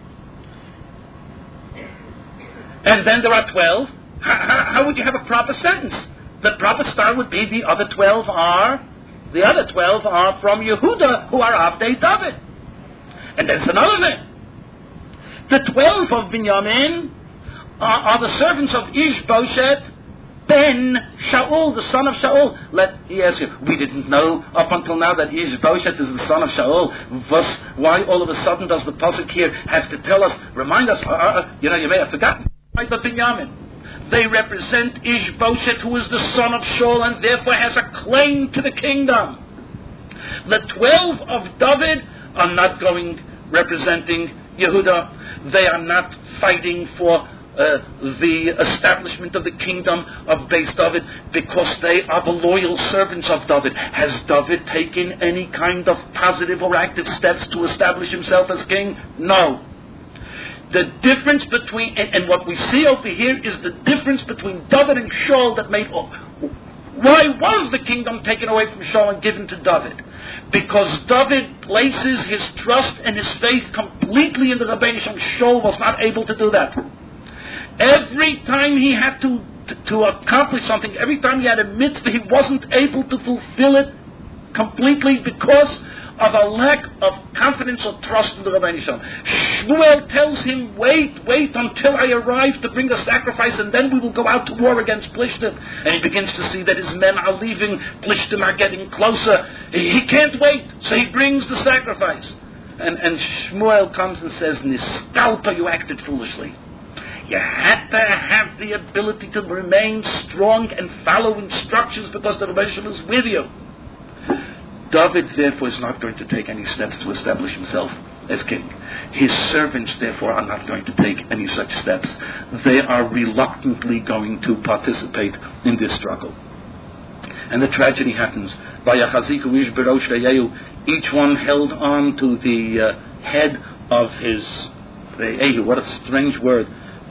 And then there are twelve. How, how, how would you have a proper sentence? The proper start would be the other twelve are, the other twelve are from Yehuda, who are Avdei David. And there's another thing. The twelve of Binyamin are, are the servants of Ishbosheth, Ben Shaul, the son of Shaul. Let he ask you, we didn't know up until now that Ishbosheth is the son of Shaul. Thus, why all of a sudden does the pasuk here have to tell us, remind us, uh, uh, you know, you may have forgotten, but Binyamin. They represent Ishbosheth, who is the son of Shaul, and therefore has a claim to the kingdom. The twelve of David are not going representing Yehuda. They are not fighting for Uh, the establishment of the kingdom of Beis David, because they are the loyal servants of David. Has David taken any kind of positive or active steps to establish himself as king? No. The difference between, and, and what we see over here is the difference between David and Shaul that made, oh, why was the kingdom taken away from Shaul and given to David? Because David places his trust and his faith completely in the Rebbeinu Shem. Shaul was not able to do that. Every time he had to, to to accomplish something, every time he had a mitzvah, he wasn't able to fulfill it completely because of a lack of confidence or trust in the Rebbeinu Shem. Shmuel tells him, wait, wait until I arrive to bring the sacrifice, and then we will go out to war against Plishtim. And he begins to see that his men are leaving, Plishtim are getting closer. He, he can't wait, so he brings the sacrifice. And, and Shmuel comes and says, Niskalta, you acted foolishly. You had to have the ability to remain strong and follow instructions because the Rebbeinu Shem is with you. David, therefore, is not going to take any steps to establish himself as king. His servants, therefore, are not going to take any such steps. They are reluctantly going to participate in this struggle. And the tragedy happens. Each one held on to the uh, head of his Ehu. What a strange word.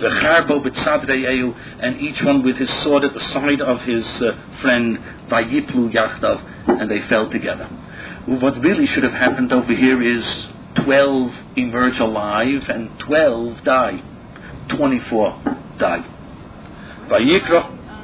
And each one with his sword at the side of his uh, friend, Vayiplu Yachdav, and they fell together. What really should have happened over here is twelve emerge alive and twelve die. Twenty-four die. Vayikra.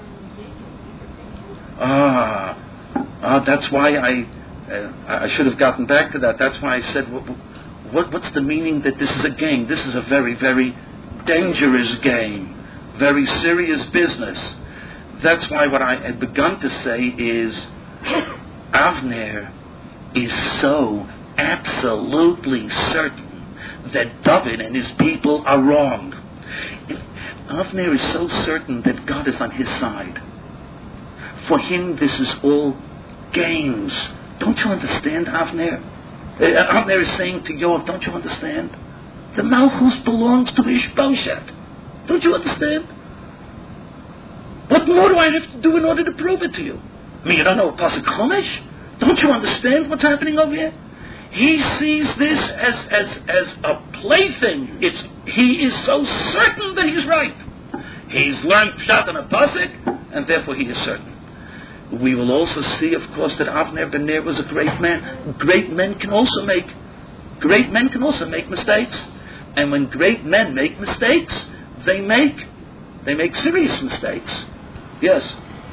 Ah, ah, that's why I, uh, I should have gotten back to that. That's why I said, what, what, what's the meaning that this is a game? This is a very, very dangerous game, very serious business. That's why what I had begun to say is Avner is so absolutely certain that David and his people are wrong. Avner is so certain that God is on his side. For him, this is all games. Don't you understand, Avner? Uh, Avner is saying to Yoav, don't you understand? The Malchus belongs to Ishbosheth. Don't you understand? What more do I have to do in order to prove it to you? I mean, you don't know Pasuk Chumash? Don't you understand what's happening over here? He sees this as, as, as a plaything. It's, he is so certain that he's right. He's learned Pshat and a Pasuk, and therefore he is certain. We will also see, of course, that Avner ben Ner was a great man. Great men can also make, great men can also make mistakes. And when great men make mistakes, they make, they make serious mistakes. Yes.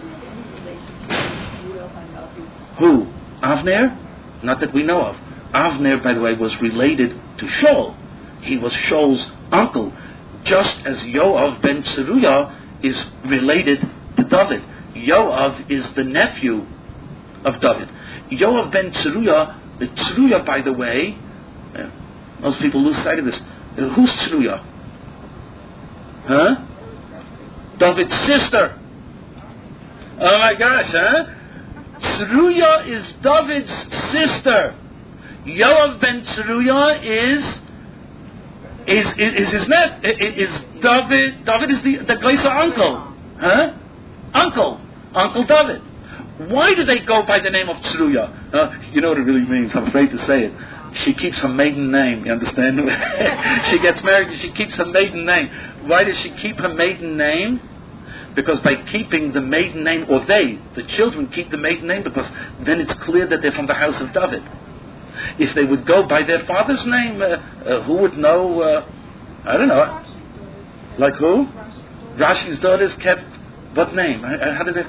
Who? Avner? Not that we know of. Avner, by the way, was related to Shaul. He was Shaul's uncle, just as Yoav ben Tzeruya is related to David. Yoav is the nephew of David. Yoav ben Tzeruya, the Tzeruya, by the way, uh, most people lose sight of this. Uh, who's Tzeruya? Huh? David's sister. Oh my gosh, huh? Tzeruya is David's sister. Yoav ben Tzeruya is is is, is his net is David. David is the the Gleisa uncle, huh? Uncle, Uncle David. Why do they go by the name of Tzeruya? Uh, you know what it really means. I'm afraid to say it. She keeps her maiden name. You understand? She gets married and she keeps her maiden name. Why does she keep her maiden name? because by keeping the maiden name, or they, the children, keep the maiden name, because then it's clear that they're from the house of David. If they would go by their father's name, uh, uh, who would know? Uh, I don't know. Like who? Rashi's daughters kept what name? How did it?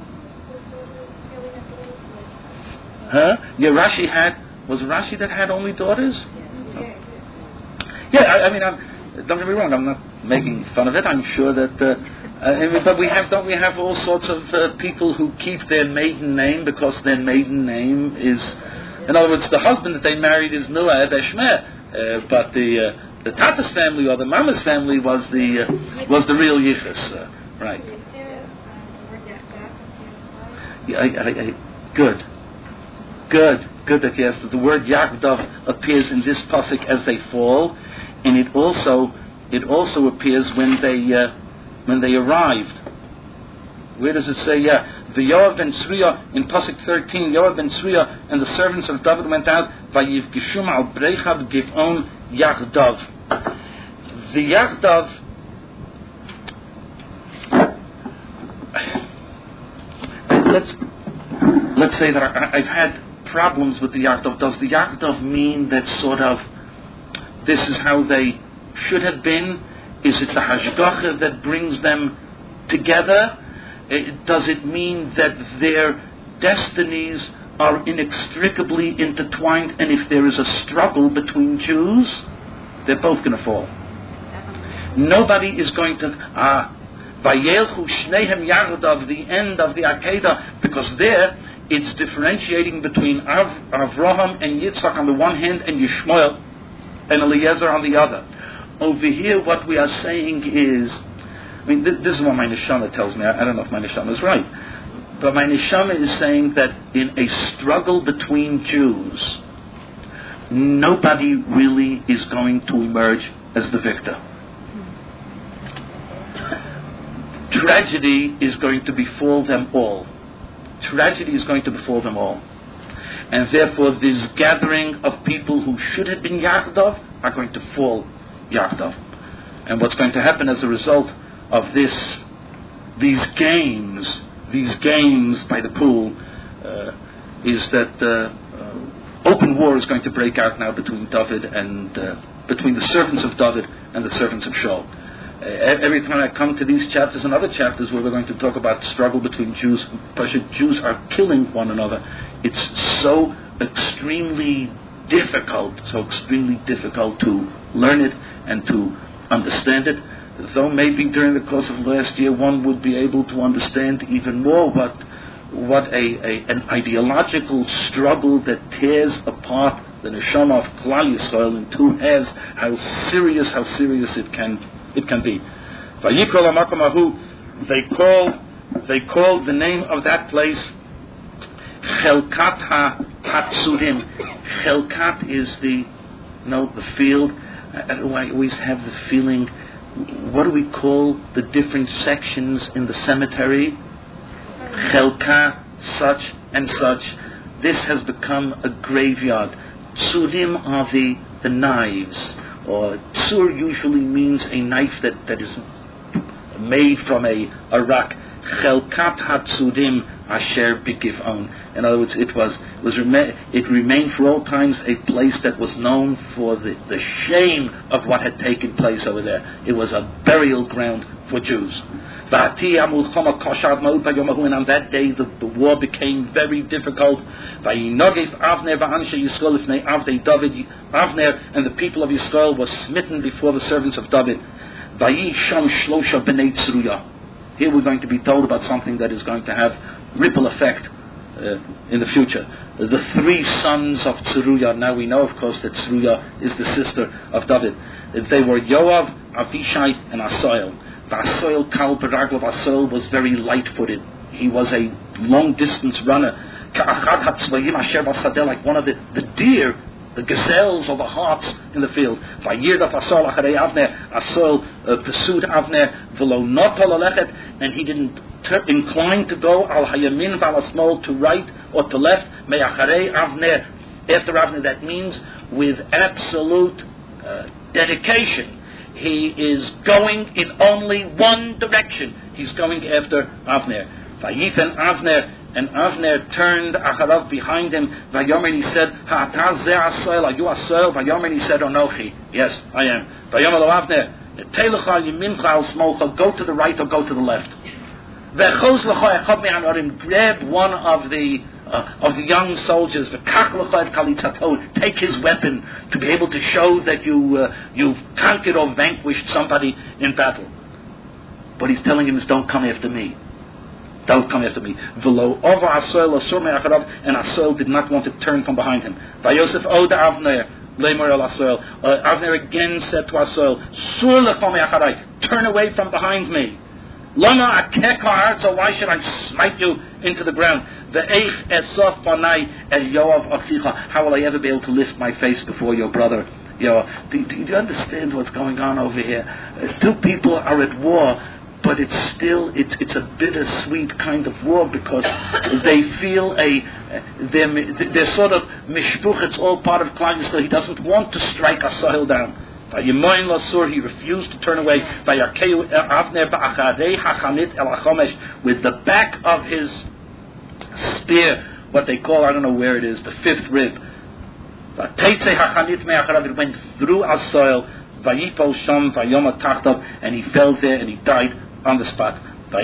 Huh? Yeah, Rashi had. Was it Rashi that had only daughters? Yeah, I, I mean, I'm, don't get me wrong. I'm not making fun of it. I'm sure that. Uh, uh, but we have, don't we have all sorts of uh, people who keep their maiden name because their maiden name is. In other words, the husband that they married is Noah Eshmeh, uh, but the uh, the Tata's family or the Mama's family was the uh, was the real Yichus, uh, right? Yeah, I, I, I, good, good, good that yes, the word Yaakov appears in this pasuk as they fall, and it also it also appears when they uh, when they arrived. Where does it say? Yeah. The Yoav ben Tzruya in Pasuk thirteen, Yoav ben Tzruya and the servants of David went out. Vayivgishum al Breichad Givon Yachdav. The Yachdav. Let's let's say that I, I've had problems with the Yachdav. Does the Yachdav mean that sort of this is how they should have been? Is it the Hashgacha that brings them together? It, does it mean that their destinies are inextricably intertwined, and if there is a struggle between Jews, they're both going to fall? Nobody is going to ah Vayelchu Shnehem Yachdav, the end of the Akedah, because there it's differentiating between Av, Avraham and Yitzchak on the one hand, and Yishmael and Eliezer on the other. Over here, what we are saying is, I mean, this, this is what my neshama tells me. I, I don't know if my neshama is right. But my neshama is saying that in a struggle between Jews, nobody really is going to emerge as the victor. Tragedy is going to befall them all. Tragedy is going to befall them all. And therefore, this gathering of people who should have been Yachdav are going to fall Yachdav. And what's going to happen as a result of this, these games, these games by the pool, uh, is that uh, uh, open war is going to break out now between David and uh, between the servants of David and the servants of Shaul. Uh, every time I come to these chapters and other chapters where we're going to talk about struggle between Jews, Jews are killing one another. It's so extremely difficult, so extremely difficult to learn it and to understand it. Though maybe during the course of last year one would be able to understand even more what what a, a an ideological struggle that tears apart the neshama of Klal Yisrael in two halves. How serious, how serious it can it can be. Vayikol hamakom hahu, they call they call the name of that place Chelkat HaTatzurim. Chelkat is the you know the field. I, I always have the feeling. What do we call the different sections in the cemetery? Chelka, such and such. This has become a graveyard. Tzurim are the, the knives. Or tzur usually means a knife that, that is made from a, a rock. Chelkat HaTzurim Asher B'Givon. In other words, it was it was it remained for all times a place that was known for the, the shame of what had taken place over there. It was a burial ground for Jews. And on that day the, the war became very difficult. Avner and the people of Yisrael were smitten before the servants of David. Here we're going to be told about something that is going to have ripple effect uh, in the future. The three sons of Tzeruya. Now we know, of course, that Tzeruya is the sister of David. They were Yoav, Avishai, and Asael. Asael, Kal Baraglav Asael was very light-footed. He was a long-distance runner. Like one of the, the deer, the gazelles or the harts in the field. Asael uh, pursued Avner, and he didn't ter- incline to go al hayamin v'al to right or to left. Avner, after Avner, that means with absolute uh, dedication. He is going in only one direction. he's going after Avner. Vayifen Avner, and Avner turned acharav behind him. Vayomer, he said, Ha'ataz ze asoil, are you asoil? Vayomer, he said, Onochi. Yes, I am. Vayomer lo Avner, Teilecha yimincha al smocha, go to the right or go to the left. V'choz lecha echad me'anorim, grab one of the uh, of the young soldiers. V'kach lecha et kalitzato, take his weapon to be able to show that you uh, you've conquered or vanquished somebody in battle. But he's telling him, don't come after me. Don't come after me. V'lo over Asoil asur me'acharav, and Asoil did not want to turn from behind him. Vayosef od Avner lemer el Asoil. Avner again said to Asoil, sur lecha me'acharai, turn away from behind me. Lama akek ha'arza, why should I smite you into the ground? Ve'eich esof panai el Yoav achicha, how will I ever be able to lift my face before your brother? Yoav, do, do, do you understand what's going on over here? Uh, two people are at war, but it's still, it's it's a bittersweet kind of war because they feel a, they're, they're sort of mishpuch, it's all part of Klal Yisrael. He doesn't want to strike Asael down. He refused to turn away. With the back of his spear, what they call, I don't know where it is, the fifth rib. It went through Asael, and he fell there and he died on the spot.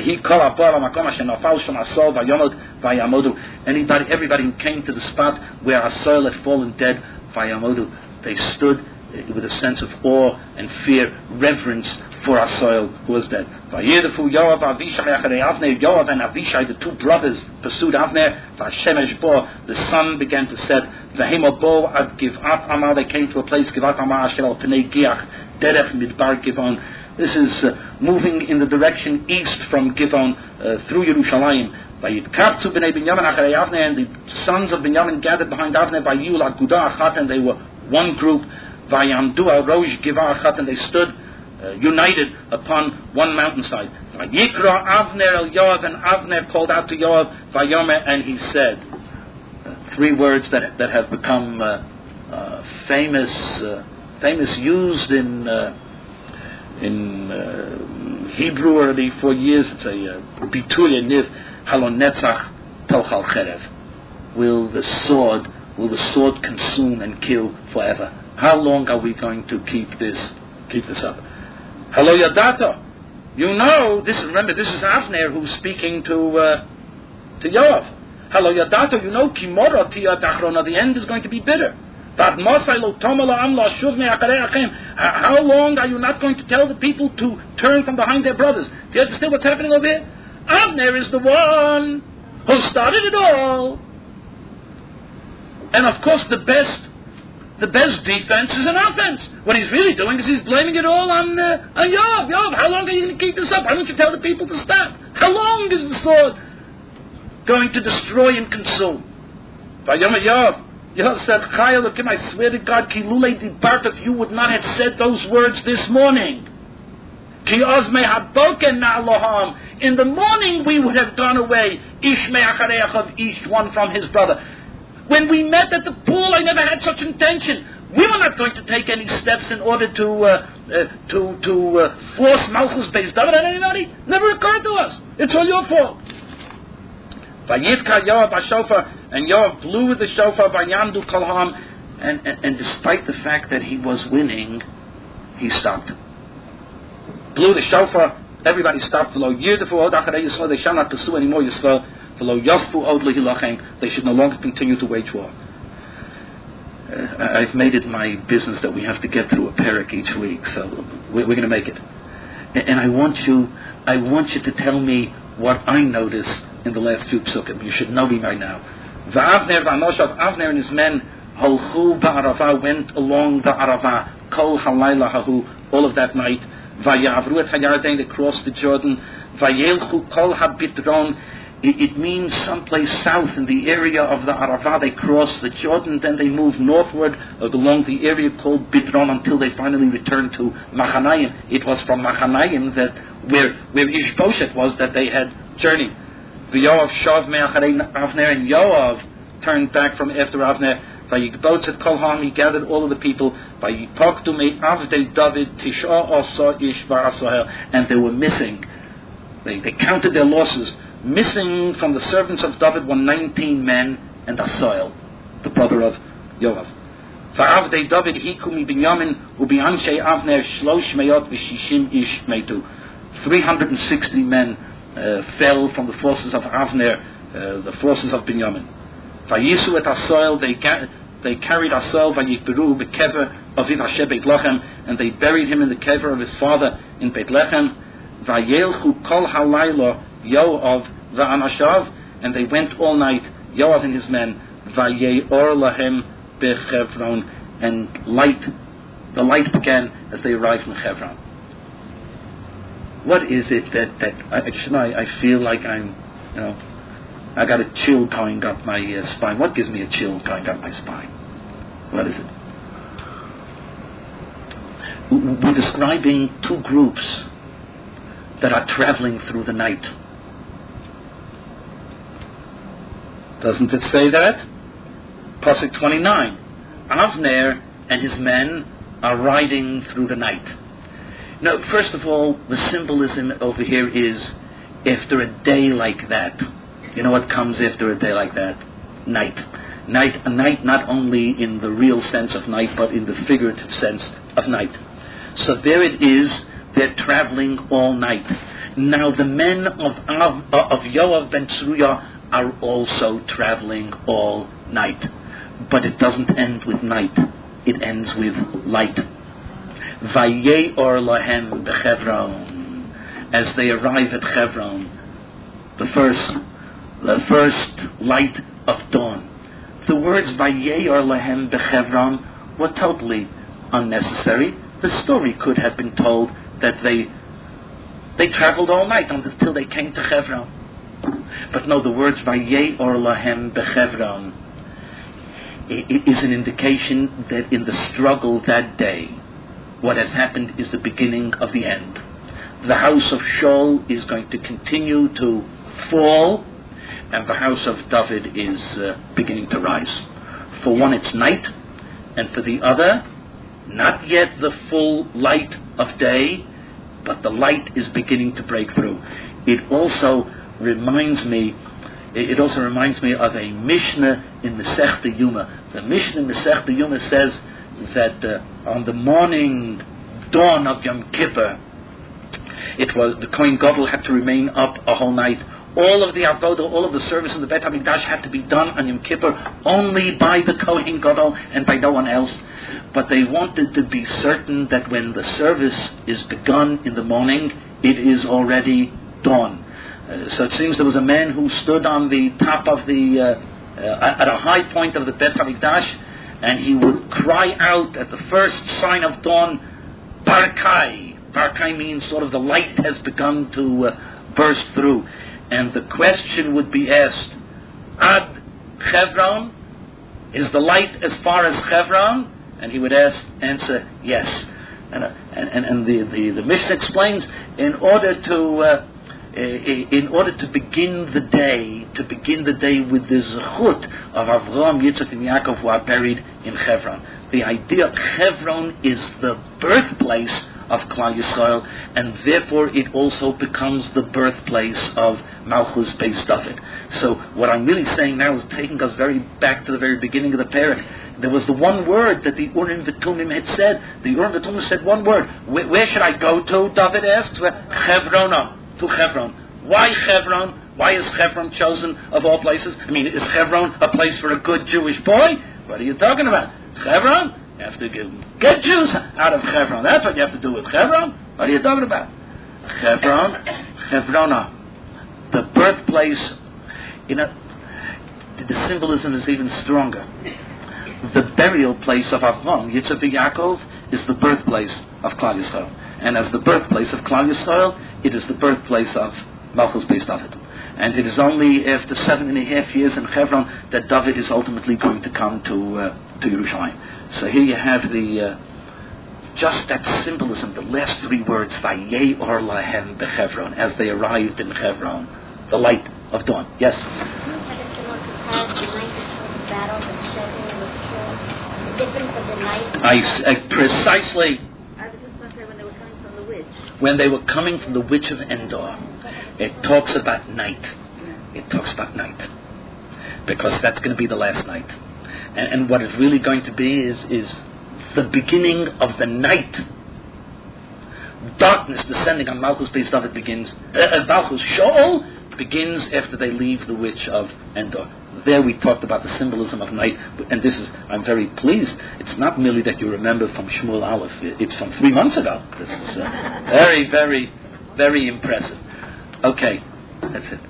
Anybody, everybody who came to the spot where Asael had fallen dead, they stood with a sense of awe and fear, reverence for Asael who was dead. Yoav and Avishai, the two brothers, pursued Avner. The sun began to set. They came to a place, Givat Amar Asher al Pnei Giach, Derech Midbar Givon. This is uh, moving in the direction east from Givon uh, through Yerushalayim. And the sons of Binyamin gathered behind Avner by Yul Agudah Achat, and they were one group. Vayamdu al Rosh Givah Achat, and they stood uh, united upon one mountainside. Vayikra Avner el Yoav, and Avner called out to Yoav, Vayomer, and he said, uh, three words that that have become uh, uh, famous, uh, famous, used in uh, in uh, Hebrew already for years. It's a bitul niv halon netzach tochal cherev. Will the sword, will the sword consume and kill forever? How long are we going to keep this, keep this up? Hello, Yadato. You know, this. Remember, this is Avner who's speaking to uh, to Yoav. Hello, Yadato. You know, Kimora Tiyat Achrona. The end is going to be bitter. How long are you not going to tell the people to turn from behind their brothers? Do you understand what's happening over here? Avner is the one who started it all. And of course, the best, the best defense is an offense. What he's really doing is he's blaming it all on uh, on Yoav. Yoav, how long are you going to keep this up? Why don't you tell the people to stop? How long is the sword going to destroy and consume? Yoav. Yoav said, Chayalakim, I swear to God, Ki lulei dibart, if you would not have said those words this morning. Ki ozmei haboken na'loham. In the morning we would have gone away, ish me'achareach, each one from his brother. When we met at the pool, I never had such intention. We were not going to take any steps in order to uh, uh, to to uh, force Malchus Beis David on anybody. Never occurred to us. It's all your fault. Vayitka Yoav b'shofar, and Yoav blew with the shofar, Vayamdu kolham, and, and and despite the fact that he was winning, he stopped. Blew the shofar, everybody stopped. V'lo yirdefu od acharei Yisrael, they shall not pursue anymore Yisrael. V'lo yosfu od lehilachem, they should no longer continue to wage war. Uh, I've made it my business that we have to get through a parak each week, so we're, we're going to make it. And, and I want you, I want you to tell me what I noticed in the last few psukim. You should know me by now. V'Avner v'Anoshav, Avner and his men, holchu ba'arava, went along the Arava, kol halayla hahu, all of that night. Vayavru et hayarden, they crossed the Jordan. Vayelchu kol habitron, it means someplace south in the area of the Arava. They crossed the Jordan, then they moved northward along the area called Bidron until they finally returned to Machanayim. It was from Machanayim that where where Ishboshet was that they had journeyed. Yoav shav me'acharei Avner, and Yoav turned back from after Avner. Vayikbotz et kolham, he gathered all of the people. Vayipoktu me'avdei David tisha asa ish v'asahel, and they were missing they, they counted their losses. Missing from the servants of David were nineteen men and Asael, the brother of Yoav. Va'avdei David hiku mi Binyamin u'bi'anshei Avner shlosh meyot v'shishim ish meitu. three hundred sixty men uh, fell from the forces of Avner, uh, the forces of Binyamin. Vayisu et Asael, they ga- they carried Asael vayikberu bekever of Ivashe Beit Lechem, and they buried him in the kever of his father in Beit Lechem. Vayelchu kol halaylo Yoav va'anashav, and they went all night, Yoav and his men, vayeor lahem bechevron, and light, the light began as they arrived from Hebron. What is it that that I, I, I feel like I'm, you know, I got a chill going up my uh, spine. What gives me a chill going up my spine? What is it? We're describing two groups that are traveling through the night. Doesn't it say that? Pasuk twenty-nine. Avner and his men are riding through the night. Now, first of all, the symbolism over here is after a day like that. You know what comes after a day like that? Night. Night, a night not only in the real sense of night, but in the figurative sense of night. So there it is, they're traveling all night. Now the men of, Av, of Yoav ben Tzeruya are also traveling all night. But it doesn't end with night. It ends with light. Vayeor lahem bechevron. As they arrive at Hebron, the first, the first light of dawn. The words Vayeor lahem bechevron were totally unnecessary. The story could have been told that they they traveled all night until they came to Hebron. But no, the words Vayeor lahem bechevron is an indication that in the struggle that day, what has happened is the beginning of the end. The house of Shaul is going to continue to fall, and the house of David is uh, beginning to rise. For one, it's night, and for the other, not yet the full light of day, but the light is beginning to break through. It also reminds me, it also reminds me of a Mishnah in Masechta Yuma. The Mishnah in Masechta Yuma says that uh, on the morning dawn of Yom Kippur, it was the Kohen Gadol had to remain up a whole night. All of the avodah, all of the service in the Beit HaMikdash had to be done on Yom Kippur only by the Kohen Gadol and by no one else. But they wanted to be certain that when the service is begun in the morning, it is already dawn. Uh, so it seems there was a man who stood on the top of the, uh, uh, at a high point of the Beit HaMikdash, and he would cry out at the first sign of dawn, Barkai. Barkai means sort of the light has begun to uh, burst through. And the question would be asked, Ad Hebron? Is the light as far as Hebron? And he would ask, answer, yes. And, uh, and, and the, the, the Mishnah explains, in order to uh, in order to begin the day, to begin the day with the zechut of Avraham, Yitzchak, and Yaakov, who are buried in Hebron. The idea of Hebron is the birthplace of Klal Yisrael, and therefore it also becomes the birthplace of Malchus Beis David. So what I'm really saying now is taking us very back to the very beginning of the parak. There was the one word that the Urim V'Tumim had said. The Urim V'Tumim said one word. Where, where should I go to? David asked. Hebron. To Hebron. Why Hebron? Why is Hebron chosen of all places? I mean, is Hebron a place for a good Jewish boy? What are you talking about? Hebron? You have to get, get Jews out of Hebron. That's what you have to do with Hebron. What are you talking about? Hebron, Hebrona, the birthplace. You know, the symbolism is even stronger. The burial place of Avraham, Yitzchak and Yaakov, is the birthplace of Klal Yisrael. And as the birthplace of Klal Yisrael, it is the birthplace of Malchus Beis David. And it is only after seven and a half years in Hebron that David is ultimately going to come to uh, to Yerushalayim. So here you have the uh, just that symbolism, the last three words, Vayeor lahem bechevron, as they arrived in Hebron, the light of dawn. Yes? I, uh, precisely. I was just going to say when they were coming from the witch. When they were coming from the witch of Endor. It talks about night. It talks about night. Because that's going to be the last night. And, and what it's really going to be is, is the beginning of the night. Darkness descending on Malchus Beis David begins, uh, Malchus Shaul begins after they leave the witch of Endor. There we talked about the symbolism of night, and this is, I'm very pleased, it's not merely that you remember from Shmuel Aleph, it's from three months ago. This is uh, very, very, very impressive. Okay, that's it.